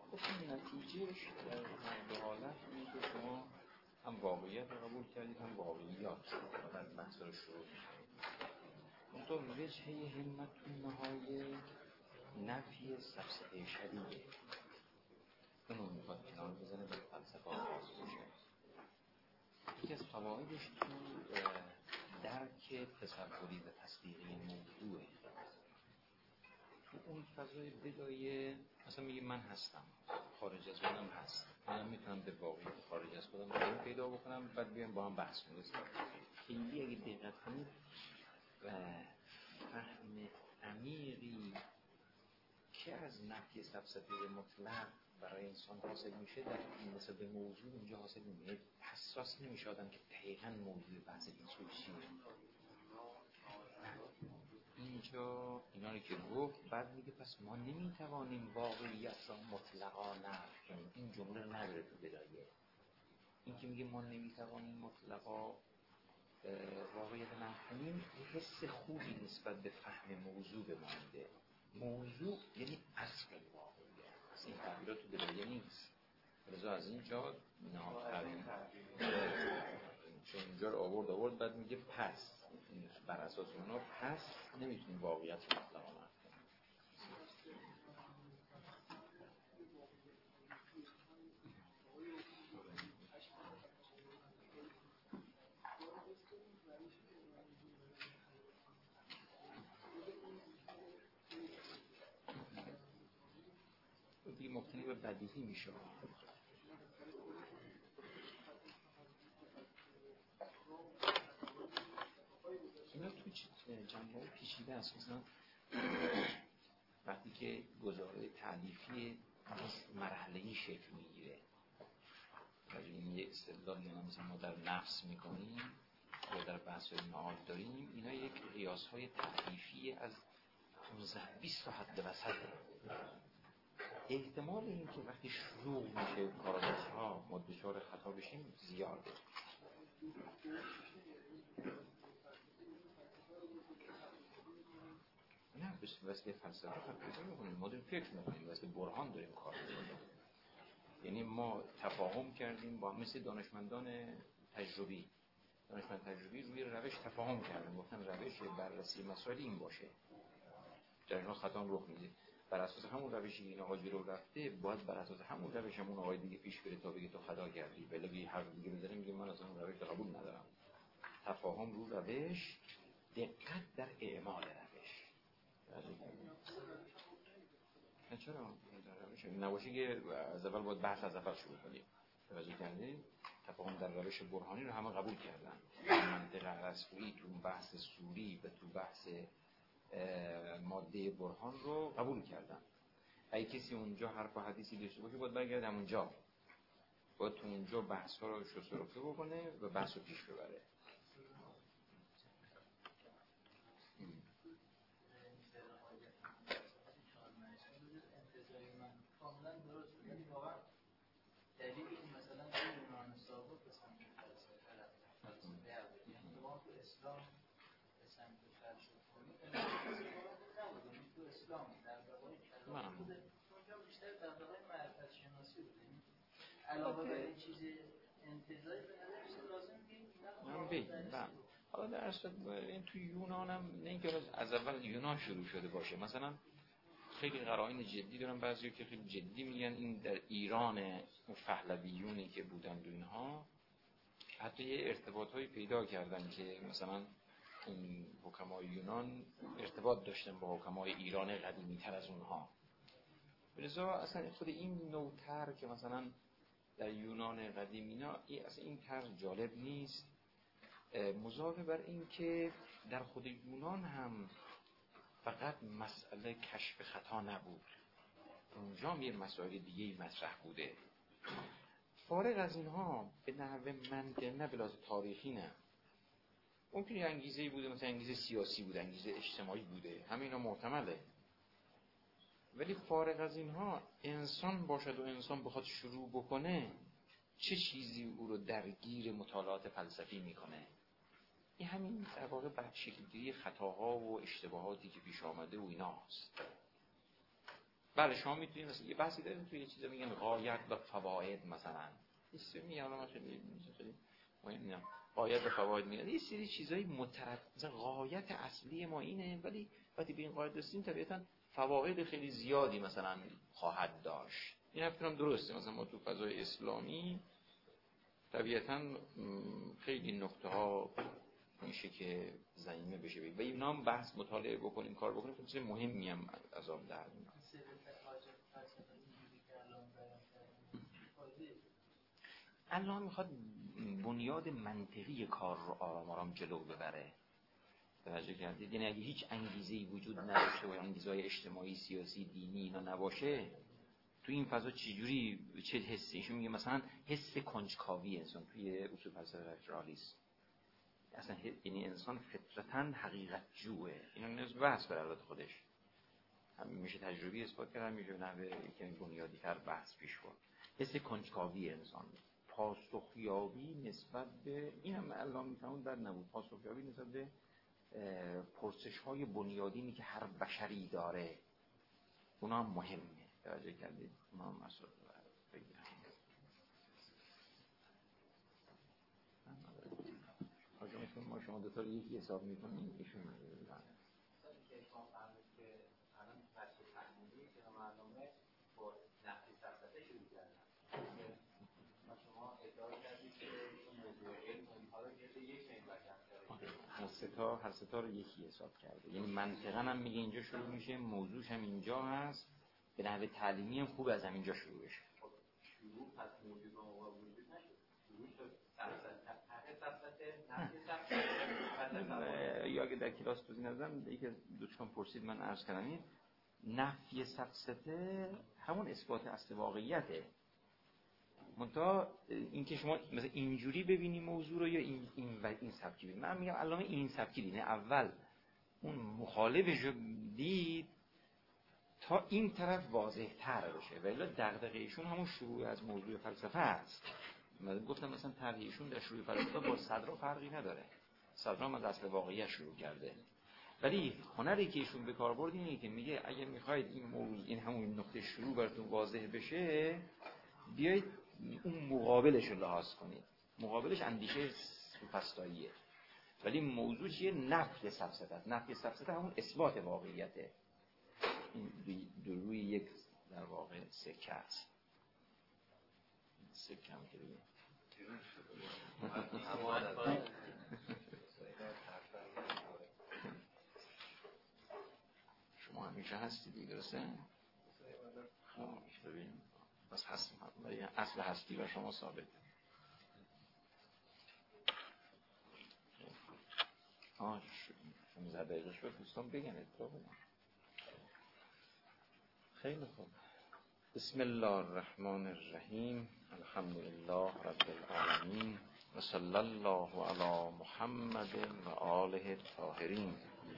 خب نتیجهش در هر دو حالت اینه که شما هم واقعیت رو قبول کردید هم واقعیات رو از بحث رو شروع کنید. اون تو وجهه همتون نهای نفی سفسطه شدیده اونو میخواد کنار بزنه به فلسفه آغاز بشه. یکی از قواعدش تو درک تصوری و تصدیقی موضوعه. تو اون فضای بدایه مثلا میگه من هستم، خارج از منم هست، منم میتونم به واقعیت خارج از خودم رو پیدا بکنم، بعد بیایم با هم بحث کنیم. خیلی اگه دقت کنید و فهم عمیقی که از نفی سفسطه مطلق برای انسان حاصل میشه در این مثل به موضوع اینجا حاصل میشه. حساس نمیشه آدم که دقیقاً موضوع بحث این سوی چیه. اینجا اینا رو که گفت بعد میگه پس ما نمیتوانیم واقعیت را مطلقا نفی کنیم. این جمله رو نداره تو بدایه. این که میگه ما نمیتوانیم مطلقا واقعیت نفی کنیم حس خوبی نسبت به فهم موضوع به ما میده. موضوع یعنی اصل واقعیت. این تعبیرات تو بدایه نیست. لذا از اینجا ناقرین چون اینجا رو آورد بعد میگه پس بر اساس اونا پس نمیتونیم واقعیت رو مطلقا نفی کنیم. دیگه مبتنی به بدیهی میشه. اینا تو جنبه پیچیده است. مثلا وقتی که گزاره تعلیفی مرحله‌ای شکل میگیره، این یه استدلال یعنی مثلا ما در نفس میکنیم یا در بحث معاد داریم، اینا یک قیاس‌های تعلیفی از 15-20 تا حد وسطه. احتمال این که وقتی شروع میشه کارآمدها ما دچار خطا بشیم زیاده. نه بس واسه فلسفه فکر می‌کنیم، ما داریم فکر می‌کنیم، واسه برهان داریم کار می‌کنیم. یعنی ما تفاهم کردیم با مثل دانشمند تجربی روی روش تفاهم کردن، گفتن روش بررسی مسائل این باشه، در اینها خطا رخ میده. بر اساس همون روشی این آقا جلو رفته باید بر اساس همون روش همون آقای دیگه پیش بره تا بگه تو خطا کردی، ولی هر دیگه بزنه میگه من اصلا اون روش رو قبول ندارم. تفاهم رو روش، دقت در اعمال روش. نه چرا نباشه که از اول باید بحث از اول شروع کنیم. توجه کردید؟ تفاهم در روش برهانی رو همه قبول کردن. منطق رسوی تو بحث سوری و تو بحث ماده برهان رو قبول کردن. اگه کسی اونجا حرف و حدیثی داشته باشه باید برگرده همونجا، باید تو اونجا بحث ها رو شسترفته بکنه و بحث رو پیش ببره. کاملا درست بود. یعنی واقعا دلیلی که مثلا توی یونان سابق به سمت فلسفه رفت، یعنی تو اسلام به سمت فلسفه نبود. تو اسلام در واقع خود اونجا بیشتر در واقع معرفت شناسی بود. علاوه بر این چیز انتزاعی به نظر لازم بگیم. حالا در اصل این تو یونان هم نه اینکه از اول یونان شروع شده باشه. مثلا خیلی قرائن جدی دارن بعضیا که خیلی جدی میگن این در ایران اون پهلویونی که بودن و اینها حتی یه ارتباطایی پیدا کردن که مثلا این حکمای یونان ارتباط داشتن با حکمای ایران قدیمی تر از اونها. لذا اصلا خود این نوتر که مثلا در یونان قدیم اینا اصلا این طرح جالب نیست. مضافه بر این که در خود یونان هم فقط مسئله کشف خطا نبود، اونجا هم یه مسائل دیگه مطرح بوده. فارغ از اینها به نحو منطق نه به لحاظ تاریخی نه، ممکنه انگیزه‌ای بوده، مثلا انگیزه سیاسی بوده، انگیزه اجتماعی بوده، همه اینا محتمله. ولی فارغ از اینها انسان باشد و انسان بخواد شروع بکنه چه چیزی او رو درگیر مطالعات فلسفی میکنه؟ این همین در واقع بعد شکلگیری خطاها و اشتباهاتی که پیش آمده و ایناست. بله شما میتونید مثلا یه بحثی داریم توی یه چیزا میگن غایت و فواید مثلا این میگم من خیلی مهم نیست غایت و فواید میاد یه سری چیزای مثلا غایت اصلی ما اینه ولی وقتی به این غایت رسیدیم طبیعتاً فواید خیلی زیادی مثلا خواهد داشت. این حرفم درسته. مثلا ما تو فضای اسلامی طبیعتاً خیلی نقطه ها میشه که زمینه بشه و اینا هم بحث مطالعه بکنیم کار بکنیم خیلی چیز مهمی هم از آن در میاد. الله میخواد بنیاد منطقی کار رو آرام آرام جلو ببره. توجه کردید؟ یعنی اگه هیچ انگیزه‌ای وجود نداشته باشه، انگیزه‌های اجتماعی، سیاسی، دینی اینا نباشه، تو این فضا چجوری چه حسی؟ ایشون میگه مثلا حس کنجکاوی انسان توی اصول فلسفه رئالیسم اصلا یعنی انسان فطرتاً حقیقت جوه. اینو نیاز بحث بر البته خودش هم میشه تجربی اثبات کرد، میشه نحوه یکمی بنیادی تر بحث پیش برد. حس کنجکاوی انسان، پاسخیابی نسبت به این هم الان میفهمون در نبود، پاسخیابی نسبت به پرسش های بنیادینی که هر بشری داره، اونا هم مهمه. توجه کردید؟ اونا هم مسئله بگیرن. حاجه ما شما دوتا رو یکی حساب میکنیم ایشون هر سه تا رو یکی حساب کرده. یعنی منطقاً هم میگه اینجا شروع میشه، موضوعش هم اینجا هست، به نحو تعلیمی هم خوب از همینجا شروع بشه. شروع پس موجود و وجود نشد. شروع شد یا اگه در کلاس توضیح ندادم یکی دوستان پرسید من عرض کردم این نفی سفسطه همون اثبات اصل واقعیته. منتها اینکه شما مثلا اینجوری ببینی موضوع رو یا این سبکی ببینی. من میگم علامه این سبکی دینه اول اون مخالفش رو دید تا این طرف واضح تر بشه ولی دغدغه ایشون همون شروع از موضوع فلسفه است. من گفتم مثلا طرحشون در شروع فلسفه با صدرا فرقی نداره. صدرا هم از اصل واقعیت شروع کرده ولی هنری که ایشون به کار برد اینه که میگه اگه میخواید این موضوع این همون نقطه شروع براتون واضح بشه بیایید اون مقابلش رو لحاظ کنید. مقابلش اندیشه سوفسطاییه ولی موضوع چیه؟ نفی سفسطه. نفی سفسطه همون اثبات واقعیته. این روی یک در واقع سکه است. سکه هم که شما همیشه هستی درسته؟ ببین بس هست ولی اصل هستی و شما ثابت. شما دقیقه شد دوستان بگن اتفاق. خیلی خوب. بسم الله الرحمن الرحیم. الحمد لله رب العالمین و صلی الله علی محمد و آله الطاهرین.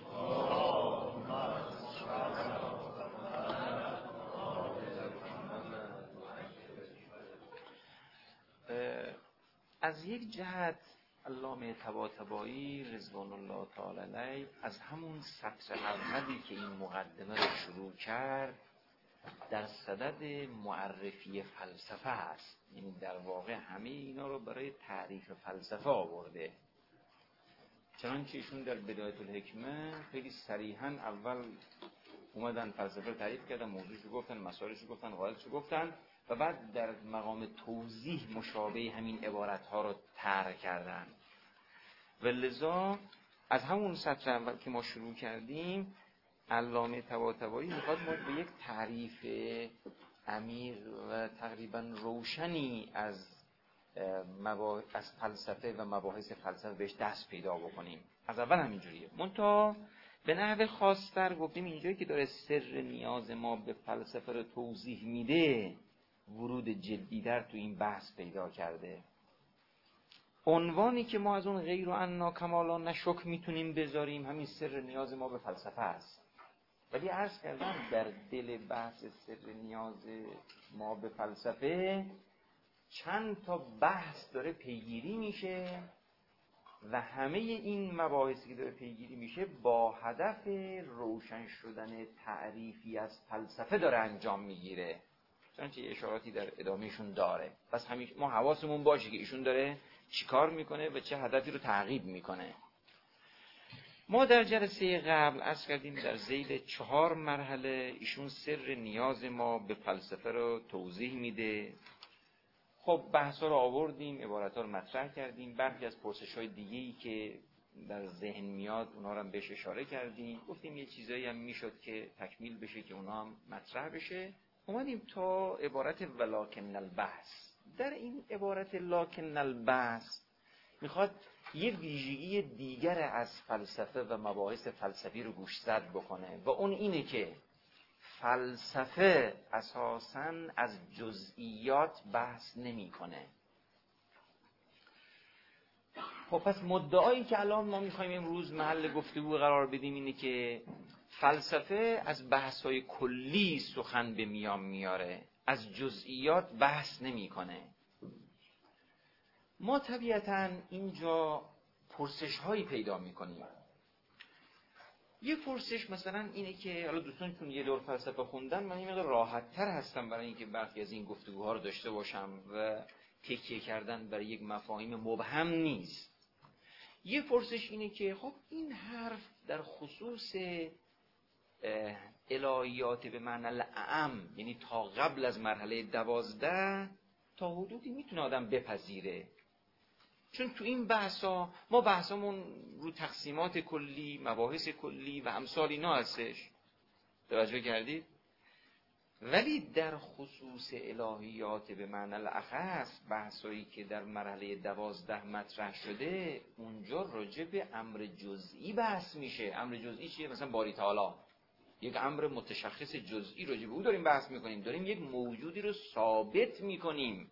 از یک جهت علامه طباطبایی رضوان الله تعالی علیه از همون سطر اولی که این مقدمه رو شروع کرد در صدد معرفی فلسفه است. یعنی در واقع همه اینا رو برای تعریف فلسفه آورده. چنانچه ایشون در بدایت الحکمه خیلی صریحاً اول اومدن فلسفه رو تعریف کردن، موضوعش رو گفتن، مسائلش رو گفتن، قواعدش رو گفتن و بعد در مقام توضیح مشابه همین عبارت ها رو طرح کردن. و لذا از همون سطر اول که ما شروع کردیم علامه طباطبایی میخواد ما به یک تعریف عمیق و تقریبا روشنی از فلسفه و مباحث فلسفه بهش دست پیدا بکنیم. از اول همینجوریه. منتها به نحو خاص‌تر گفتیم اینجایی که داره سر نیاز ما به فلسفه رو توضیح میده ورود جدی‌تر تو این بحث پیدا کرده. عنوانی که ما از اون غیر و انا کمالا نشک میتونیم بذاریم همین سر نیاز ما به فلسفه است. ولی عرض کردم در دل بحث سر نیاز ما به فلسفه چند تا بحث داره پیگیری میشه و همه این مباحثی که داره پیگیری میشه با هدف روشن شدن تعریفی از فلسفه داره انجام میگیره. چنانچه اشاراتی در ادامهشون داره. پس همیشه ما حواسمون باشه که ایشون داره چیکار میکنه و چه هدفی رو تعقیب میکنه. ما در جلسه قبل عرض کردیم در ذیل 4 مرحله ایشون سر نیاز ما به فلسفه رو توضیح میده. خب بحثا رو آوردیم، عبارت‌ها رو مطرح کردیم، برخی از پرسش‌های دیگه‌ای که در ذهن میاد اونها رو هم بهش اشاره کردیم، گفتیم یه چیزایی هم میشد که تکمیل بشه که اونها هم مطرح بشه. اومدیم تا عبارت ولکن البحث. در این عبارت لکن البحث میخواد یه ویژگی دیگر از فلسفه و مباحث فلسفی رو گوشزد بکنه و اون اینه که فلسفه اساساً از جزئیات بحث نمی‌کنه. خب پس مدعایی که الان ما می‌خوایم امروز محل گفتگو قرار بدیم اینه که فلسفه از بحث‌های کلی سخن به میان میاره، از جزئیات بحث نمی‌کنه. ما طبیعتاً اینجا پرسش‌هایی پیدا می‌کنیم. یه پرسش مثلا اینه که حالا دوستان چون یه دور فلسفه خوندن، من یه مقدار راحت‌تر هستم برای اینکه برخی از این گفتگوها رو داشته باشم و تکیه کردن برای یک مفاهیم مبهم نیست. یه پرسش اینه که خب این حرف در خصوص الهیات به معنی الاعم، یعنی تا قبل از مرحله 12 تا حدودی میتونه آدم بپذیره. چون تو این بحثا ما بحثمون رو تقسیمات کلی، مباحث کلی و امثال اینا هستش، توجه کردید؟ ولی در خصوص الهیات به معنی الاخص، بحثایی که در مرحله 12 مطرح شده، اونجا راجع به امر جزئی بحث میشه. امر جزئی چیه؟ مثلا باری تعالی، یک امر متشخص جزئی راجع به او داریم بحث میکنیم، داریم یک موجودی رو ثابت میکنیم.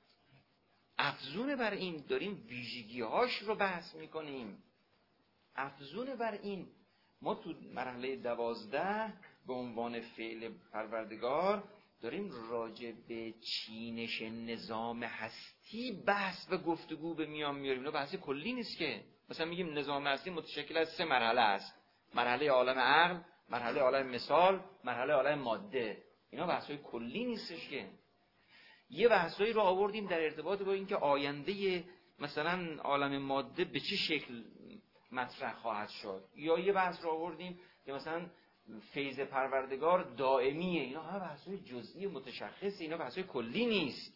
افزون بر این داریم ویژگی‌هاش رو بحث می‌کنیم. افزون بر این ما تو مرحله 12 به عنوان فعل پروردگار داریم راجع به چینش نظام هستی بحث و گفتگو به میان میاریم. اینا بحث کلی نیست که. مثلا میگیم نظام هستی متشکل از 3 مرحله است. مرحله عالم عقل، مرحله عالم مثال، مرحله عالم ماده. اینا بحث‌های کلی نیستش که. یه بحثایی رو آوردیم در ارتباط با اینکه آینده مثلا عالم ماده به چه شکل مطرح خواهد شد، یا یه بحث رو آوردیم که مثلا فیض پروردگار دائمیه. اینا همه بحثای جزئی متشخصه، اینا بحثای کلی نیست.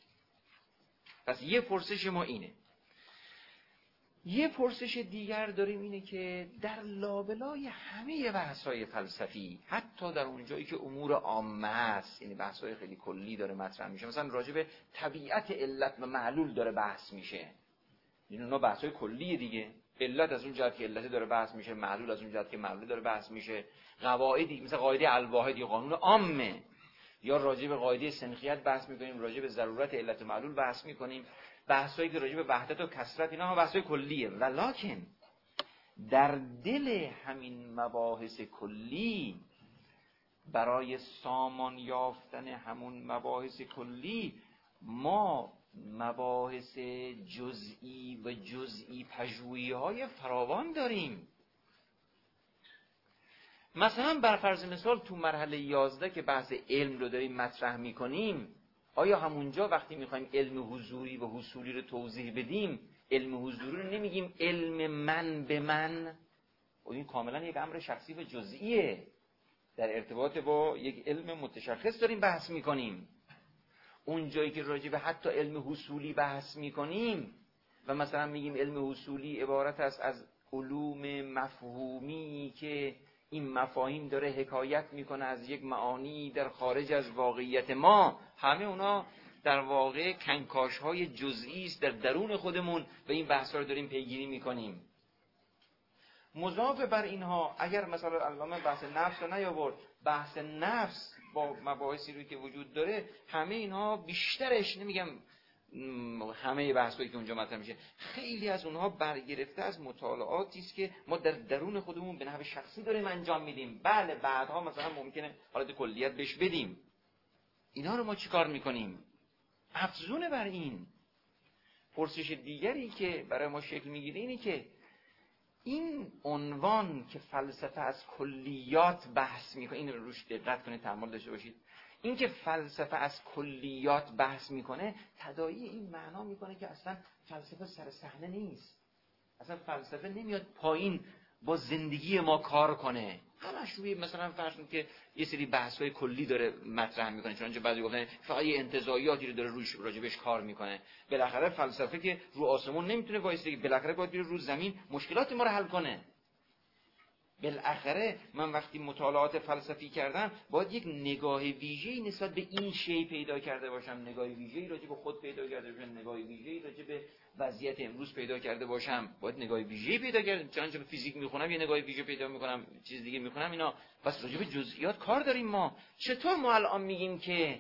پس یه پرسش ما اینه. یه پرسش دیگر داریم اینه که در لابلای همه بحث‌های فلسفی، حتی در اونجایی که امور عامه است، یعنی بحث‌های خیلی کلی داره مطرح میشه، مثلا راجع به طبیعت علت و معلول داره بحث میشه، این اونا بحث‌های کلیه دیگه. علت از اون جهت که علت داره بحث میشه، معلول از اون جهت که معلول داره بحث میشه. قواعدی مثل قاعده الواحد یا قانون عامه، یا راجع به قاعده سنخیت بحث میکنیم، راجع به ضرورت علت و معلول بحث میکنیم. بحثایی که راجع به وحدت و کثرت، اینا هم بحثای کلیه. ولکن در دل همین مباحث کلی، برای سامان یافتن همون مباحث کلی، ما مباحث جزئی و جزئی پژوهی‌های فراوان داریم. مثلا بر فرض مثال تو مرحله 11 که بحث علم رو داریم مطرح میکنیم، آیا همونجا وقتی میخوایم علم حضوری و حصولی رو توضیح بدیم، علم حضوری رو نمیگیم علم من به من؟ و این کاملا یک امر شخصی و جزئیه، در ارتباط با یک علم متشخص داریم بحث میکنیم. اون جایی که راجع به حتی علم حصولی بحث میکنیم و مثلا میگیم علم حصولی عبارت است از علوم مفهومی که این مفاهیم داره حکایت میکنه از یک معانی در خارج از واقعیت ما، همه اونا در واقع کنکاش‌های جزئی است در درون خودمون و این بحث‌ها رو داریم پیگیری میکنیم. مضاف بر اینها اگر مثلا علامه بحث نفس رو نیاورد، بحث نفس با مباحثی رو که وجود داره، همه اینها بیشترش، نمیگم همه بحثایی که اونجا مطرح میشه، خیلی از اونها برگرفته از مطالعاتی است که ما در درون خودمون به نحو شخصی داریم انجام میدیم. بله بعدها مثلا ممکنه حالت کلیت بهش بدیم. اینا رو ما چیکار میکنیم؟ افزون بر این، پرسش دیگری که برای ما شکل میگیره اینه که این عنوان که فلسفه از کلیات بحث میکنه، این رو روش دقت کنید، تأمل داشته باشید. این که فلسفه از کلیات بحث میکنه تداعی این معنا میکنه که اصلا فلسفه سر صحنه نیست، اصلا فلسفه نمیاد پایین با زندگی ما کار کنه، همش روی مثلا فرض کنید که یه سری بحث‌های کلی داره مطرح میکنه، چون بعضی گفتن فقط یه انتزاعیاتی رو داره روش راجبش کار میکنه. بالاخره فلسفه که رو آسمون نمیتونه وایسه، بالاخره باید بره رو زمین مشکلات ما رو حل کنه. بالاخره من وقتی مطالعات فلسفی کردم باید یک نگاه ویژه‌ای نسبت به این شی پیدا کرده باشم، نگاه ویژه‌ای راجع به خود پیدا کرده باشم، نگاه ویژه‌ای راجع به وضعیت امروز پیدا کرده باشم، باید نگاه ویژه‌ای پیدا کردم. چنانچه به فیزیک میخونم یه نگاه ویژه پیدا میکنم، چیز دیگه میخونم، اینا بس راجع به جزئیات کار داریم ما. چطور ما الان میگیم که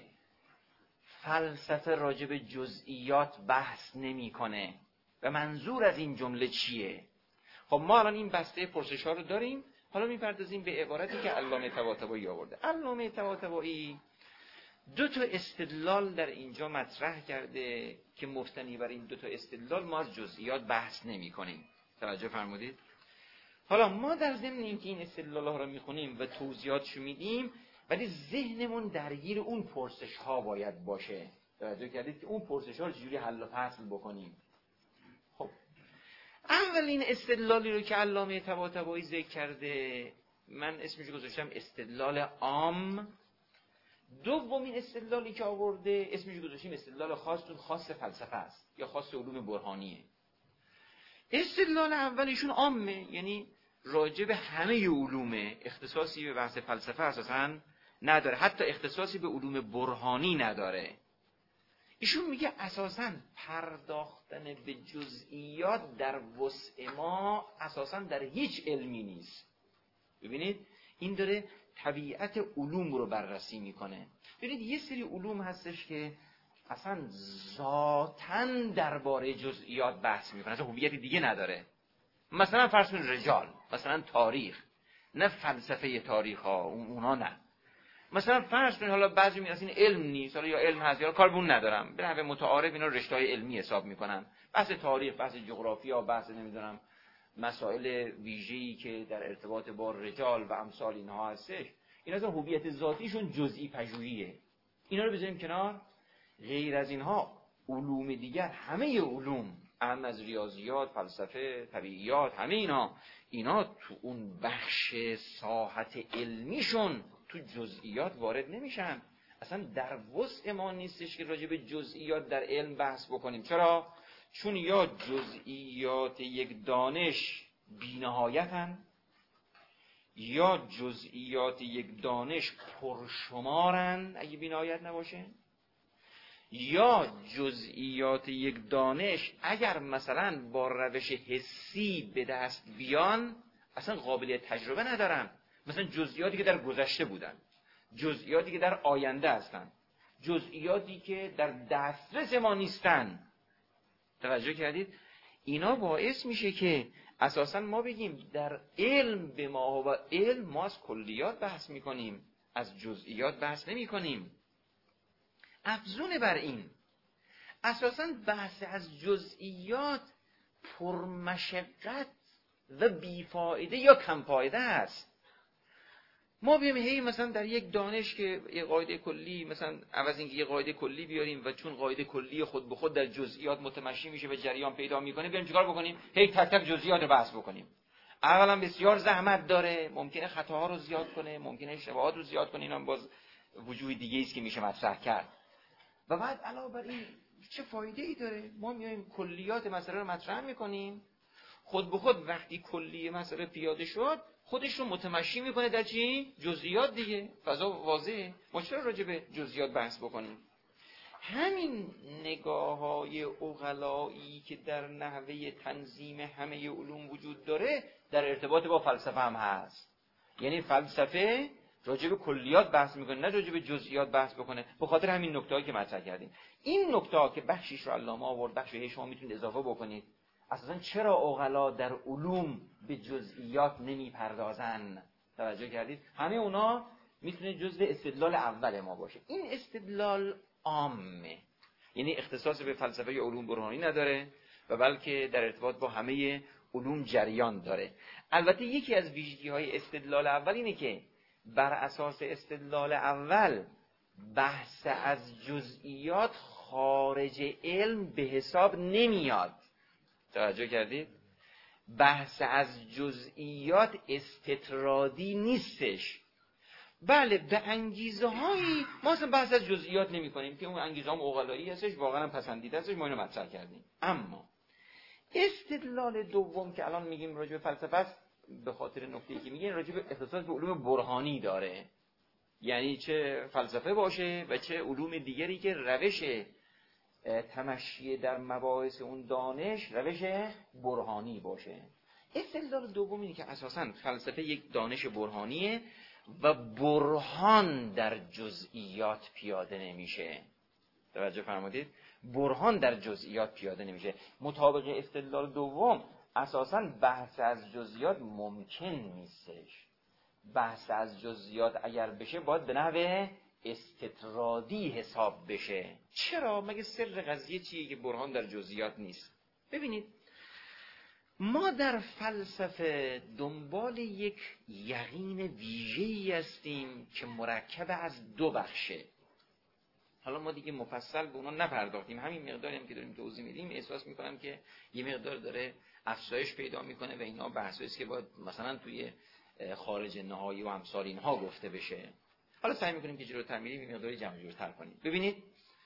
فلسفه راجع به جزئیات بحث نمیکنه و منظور از این جمله چیه؟ خب ما الان این بسته پرسش‌ها رو داریم، حالا میپردازیم به عبارتی که علامه طباطبایی آورده. علامه طباطبایی دو تا استدلال در اینجا مطرح کرده که مبتنی بر این دو تا استدلال ما از جزئیات بحث نمی‌کنیم. توجه فرمودید؟ حالا ما در ضمن اینکه این استدلال‌ها رو می‌خونیم و توضیحاتشو میدیم، ولی ذهنمون درگیر اون پرسش‌ها باید باشه. توجه کردید که اون پرسش‌ها رو چجوری حل و فصل بکنیم. خب اولین استدلالی رو که علامه طباطبایی ذکر کرده من اسمش گذاشتم استدلال عام. دومین استدلالی که آورده اسمش گذاشتیم استدلال خاص فلسفه است یا خاص علوم برهانیه. استدلال اولیشون عامه، یعنی راجع به همه علومه، اختصاصی به بحث فلسفه اساساً نداره، حتی اختصاصی به علوم برهانی نداره. ایشون میگه اساساً پرداختن به جزئیات در وسع ما اساساً در هیچ علمی نیست. ببینید این داره طبیعت علوم رو بررسی میکنه. ببینید یه سری علوم هستش که اصلا ذاتاً درباره جزئیات بحث میکنه، اصلا هویت دیگه نداره. مثلا فرض کنید رجال، مثلا تاریخ، نه فلسفه تاریخ ها، اونها نه. مثلا فرض کنید حالا بعضی میگن این علم نیست، حالا یا علم هست یا کار به اون ندارم، به نحو متعارف اینا رشته‌های علمی حساب میکنن. بحث تاریخ، بحث جغرافیا، بحث نمیدونم مسائل ویژه‌ای که در ارتباط با رجال و امثال اینها هستش، اینا اصلا هویت ذاتیشون جزئی پژوهیه. اینا رو بذاریم کنار. غیر از اینها علوم دیگر، همه علوم، اهم از ریاضیات، فلسفه، طبیعیات، همه اینا تو اون بخش ساحت علمیشون تو جزئیات وارد نمیشن. اصلا در وسع ما نیستش که راجع به جزئیات در علم بحث بکنیم. چرا؟ چون یا جزئیات یک دانش بی‌نهایتن، یا جزئیات یک دانش پرشمارن اگه بی‌نهایت نباشه، یا جزئیات یک دانش اگر مثلا با روش حسی به دست بیان اصلا قابلیت تجربه ندارن. مثلا جزئیاتی که در گذشته بودن، جزئیاتی که در آینده هستن، جزئیاتی که در دسترس ما نیستن. توجه کردید؟ اینا باعث میشه که اساسا ما بگیم در علم به ما و علم ما از کلیات بحث میکنیم، از جزئیات بحث نمیکنیم. افزون بر این اساسا بحث از جزئیات پرمشقت و بیفایده یا کمفایده است. ما بیم هی مثلا در یک دانش که یک قاعده کلی، مثلا عوض اینکه یک قاعده کلی بیاریم و چون قاعده کلی خود به خود در جزئیات متمشی میشه و جریان پیدا میکنه، بیایم چیکار بکنیم؟ هی تک تک جزئیات رو بحث بکنیم. اولا بسیار زحمت داره، ممکنه خطاها رو زیاد کنه، ممکنه اشتباهات رو زیاد کنه، اینا باز وجوه دیگه است که میشه مطرح کرد. و بعد علاوه بر این چه فایده ای داره؟ ما میایم کلیات مسئله رو مطرح میکنیم، خود به خود وقتی کلی مسئله پیاده شد خودش رو متمشی میکنه در چی؟ جزئیات دیگه. فضا واضحه. ما چرا راجع به جزئیات بحث بکنیم؟ همین نگاه‌های عقلایی که در نحوه تنظیم همه علوم وجود داره در ارتباط با فلسفه هم هست. یعنی فلسفه راجع به کلیات بحث میکنه، نه راجع به جزئیات بحث بکنه. به خاطر همین نکته‌ای که مطرح کردیم. این نکته‌ها که بخشیش رو علامه آورد، بخشی شما میتونید اضافه بکنید. اساساً چرا عقلا در علوم به جزئیات نمیپردازن؟ توجه کردید؟ همه اونا میتونه جزء استدلال اول ما باشه. این استدلال عامه، یعنی اختصاص به فلسفه یا علوم برهانی نداره و بلکه در ارتباط با همه علوم جریان داره. البته یکی از ویژگی‌های استدلال اول اینه که بر اساس استدلال اول بحث از جزئیات خارج علم به حساب نمیاد. توجه کردید؟ بحث از جزئیات استطرادی نیستش. بله به انگیزه هایی ما اصلا بحث از جزئیات نمی کنیم که اون انگیزه هم عقلایی هستش، واقعا هم پسندیده هستش، ما اینو مطرح کردیم. اما استدلال دوم که الان میگیم راجع به فلسفه است، به خاطر نکته‌ای که میگین راجع به اختصاص به علوم برهانی داره، یعنی چه فلسفه باشه و چه علوم دیگری که روش تمشی در مباحث اون دانش روش برهانی باشه. استدلال دوم اینه که اساساً فلسفه یک دانش برهانیه و برهان در جزئیات پیاده نمیشه. توجه فرمودید؟ برهان در جزئیات پیاده نمیشه. مطابق استدلال دوم اساساً بحث از جزئیات ممکن نیستش. بحث از جزئیات اگر بشه باید به نحو استطرادی حساب بشه. چرا؟ مگه سر قضیه چیه که برهان در جزئیات نیست؟ ببینید ما در فلسفه دنبال یک یقین ویژه‌ای هستیم که مرکب از دو بخشه. حالا ما دیگه مفصل به اونا نپرداختیم، همین مقداری هم که داریم توضیح میدیم احساس میکنم که یه مقدار داره افزایش پیدا میکنه و اینا بحثایی است که باید مثلا توی خارج نهایی و امثال اینها گفته بشه. حالا سعی میکنیم که جلوتر میریم یه مقداری جمع جورتر کنیم. ببینید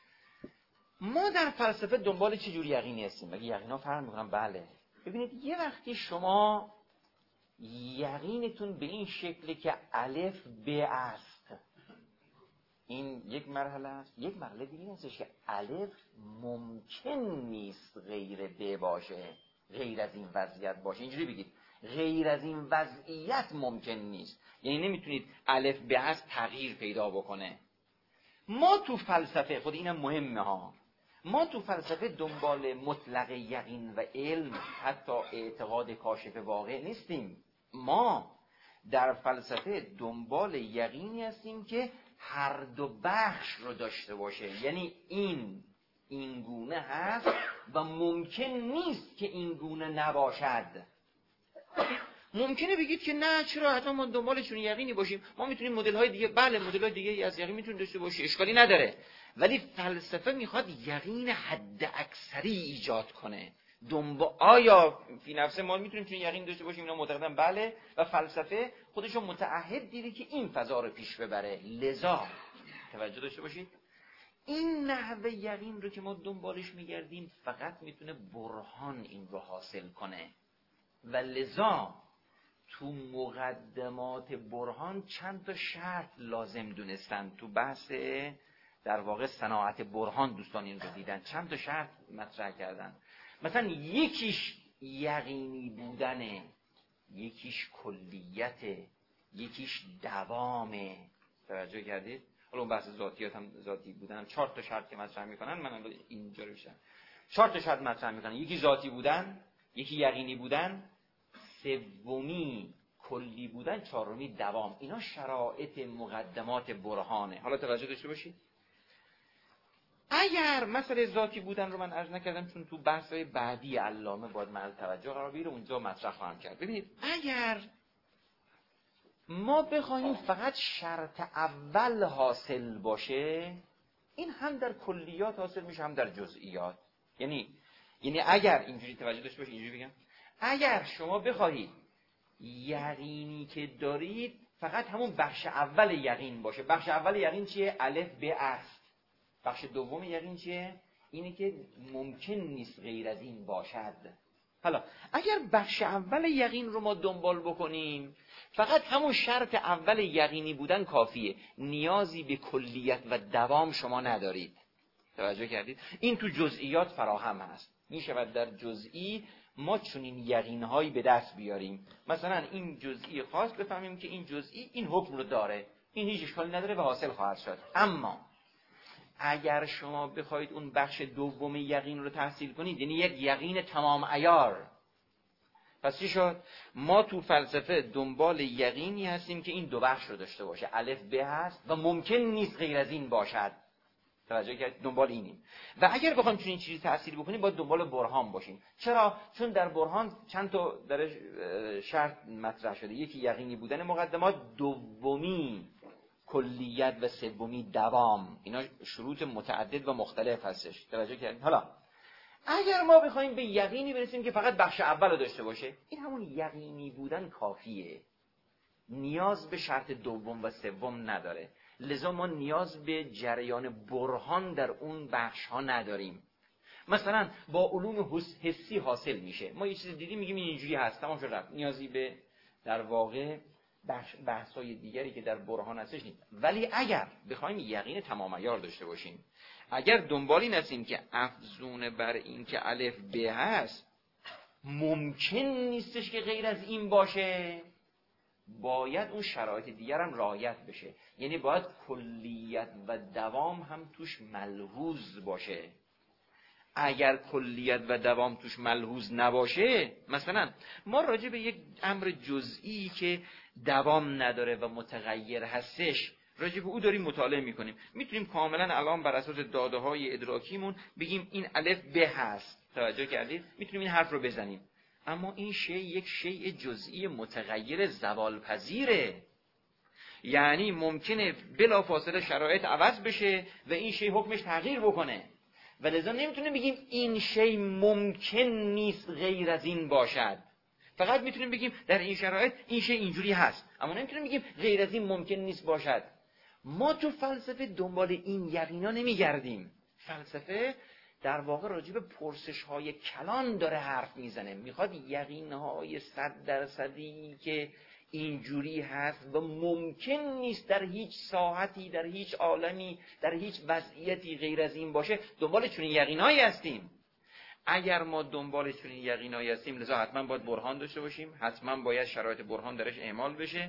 ما در فلسفه دنبال چه جور یقینی هستیم؟ مگه یقینا فرق میکنن؟ بله. ببینید یه وقتی شما یقینتون به این شکلی که الف ب است، این یک مرحله است. یک مرحله دیگه هستش که الف ممکن نیست غیر ب باشه، غیر از این وضعیت باشه. اینجوری بگید غیر از این وضعیت ممکن نیست، یعنی نمیتونید الف ب است تغییر پیدا بکنه. ما تو فلسفه خود اینم مهمه ها، ما تو فلسفه دنبال مطلق یقین و علم، حتی اعتقاد کاشف واقع نیستیم. ما در فلسفه دنبال یقینی هستیم که هر دو بخش رو داشته باشه، یعنی این گونه هست و ممکن نیست که این گونه نباشد. ممکنه بگید که نه چرا حتما ما دنبال چون یقینی باشیم، ما میتونیم مدل های دیگه، بله مدل های دیگه از یقین میتونیم داشته باشیم، اشکالی نداره. ولی فلسفه میخواد یقین حد اکثری ایجاد کنه. آیا فی نفسه ما میتونیم چون یقین داشته باشیم؟ اینا معتقدن بله، و فلسفه خودشو متعهد دیده که این فضا رو پیش ببره. لذا توجه داشته باشید این نحوه یقین رو که ما دنبالش میگردیم فقط میتونه برهان این رو حاصل کنه و لذا تو مقدمات برهان چند تا شرط لازم دونستن. تو بحث در واقع صناعت برهان دوستان این رو دیدن، چند تا شرط مطرح کردن. مثلا یکیش یقینی بودنه، یکیش کلیته، یکیش دوامه. توجه کردید؟ حالا اون بحث ذاتیات هم ذاتی بودن، 4 تا شرط که مطرح میکنن، من اینجا رو بیشتر 4 تا شرط مطرح میکنن. یکی ذاتی بودن، یکی یقینی بودن، سومی کلی بودن، چهارمی دوام. اینا شرایط مقدمات برهانه. حالا توجه داشته باشید اگر مسئله ذاتی بودن رو من عرض نکردم چون تو بحث‌های بعدی علامه باید مورد توجه قرار بگیره، اونجا مطرح خواهم کرد. ببینید اگر ما بخوایم فقط شرط اول حاصل باشه، این هم در کلیات حاصل میشه هم در جزئیات. یعنی اگر اینجوری توجه داشته باشید، اینجوری بگم، اگر شما بخواهید یقینی که دارید فقط همون بخش اول یقین باشه، بخش اول یقین چیه؟ الف ب است. بخش دوم یقین چیه؟ اینه که ممکن نیست غیر از این باشد. حالا اگر بخش اول یقین رو ما دنبال بکنیم فقط همون شرط اول یقینی بودن کافیه، نیازی به کلیت و دوام شما ندارید. توجه کردید؟ این تو جزئیات فراهم هست. میشود در جزئی ما چنین یقین‌هایی به دست بیاریم، مثلا این جزئی خاص بفهمیم که این جزئی این حکم رو داره، این هیچ اشکالی نداره و حاصل خواهد شد. اما اگر شما بخواید اون بخش دوم یقین رو تحصیل کنید، یعنی یک یقین تمام عیار، پس چی شد؟ ما تو فلسفه دنبال یقینی هستیم که این دو بخش رو داشته باشه، الف ب هست و ممکن نیست غیر از این باشد. توجه کرد؟ دنبال اینیم. و اگر بخوایم چنین چیزی تأثیر بکنیم باید دنبال برهان باشیم. چرا؟ چون در برهان چند تا در شرط مطرح شده. یکی یقینی بودن مقدمات، دومی کلیت و سومی دوام. اینا شروط متعدد و مختلف هستش. توجه کردید؟ حالا اگر ما بخوایم به یقینی برسیم که فقط بخش اول رو داشته باشه، این همون یقینی بودن کافیه، نیاز به شرط دوم و سوم نداره. لذا ما نیاز به جریان برهان در اون بخش ها نداریم. مثلا با علوم حسی حاصل میشه، ما یه چیز دیدیم میگیم اینجوری هست، تمام شد رفت. نیازی به در واقع بحث‌های دیگری که در برهان هستش نیست. ولی اگر بخوایم یقین تمام عیار داشته باشیم، اگر دنبال این هستیم که افزون بر این که الف ب هست ممکن نیستش که غیر از این باشه، باید اون شرایط دیگر هم رعایت بشه. یعنی باید کلیت و دوام هم توش ملحوظ باشه. اگر کلیت و دوام توش ملحوظ نباشه، مثلا ما راجع به یک امر جزئی که دوام نداره و متغیر هستش، راجع به او داریم مطالعه میکنیم، میتونیم کاملا الان بر اساس داده های ادراکیمون بگیم این الف ب هست. توجه کردید؟ میتونیم این حرف رو بزنیم. اما این شیء یک شیء جزئی متغیر زوال پذیره. یعنی ممکنه بلافاصله شرایط عوض بشه و این شیء حکمش تغییر بکنه. و لذا نمیتونیم بگیم این شیء ممکن نیست غیر از این باشد. فقط میتونیم بگیم در این شرایط این شیء اینجوری هست، اما نمیتونیم بگیم غیر از این ممکن نیست باشد. ما تو فلسفه دنبال این یقینا نمیگردیم. فلسفه در واقع راجع به پرسش‌های کلان داره حرف میزنه، میخواد یقین‌های 100% که اینجوری هست و ممکن نیست در هیچ ساحتی، در هیچ عالمی، در هیچ وضعیتی غیر از این باشه. دنبال چنین یقینایی هستیم. اگر ما دنبال چنین یقینایی هستیم، لذا حتما باید برهان داشته باشیم، حتما باید شرایط برهان درش اعمال بشه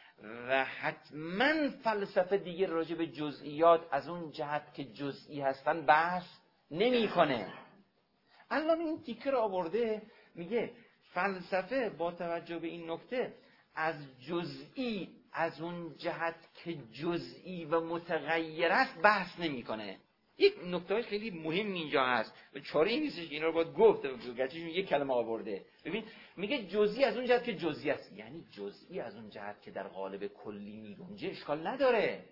و حتما فلسفه دیگه راجع به جزئیات از اون جهت که جزئی هستن بحث نمی‌کنه. الان این تیکه رو آورده میگه فلسفه با توجه به این نکته از جزئی از اون جهت که جزئی و متغیر است بحث نمی‌کنه. یک نکته خیلی مهم اینجا هست و چاره‌ای نیستش که اینا رو باید گفت، گرچه یک کلمه آورده. ببین میگه جزئی از اون جهت که جزئی است، یعنی جزئی از اون جهت که در قالب کلی میگنجه اشکال نداره.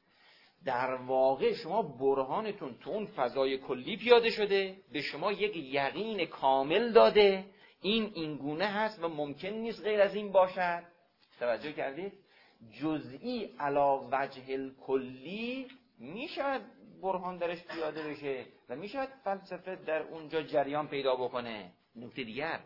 در واقع شما برهانتون تو اون فضای کلی پیاده شده، به شما یک یقین کامل داده، این گونه هست و ممکن نیست غیر از این باشد. توجه کردید؟ جزئی علی وجه الکلی میشود برهان درش پیاده بشه و میشود فلسفه در اونجا جریان پیدا بکنه. نکته دیگر،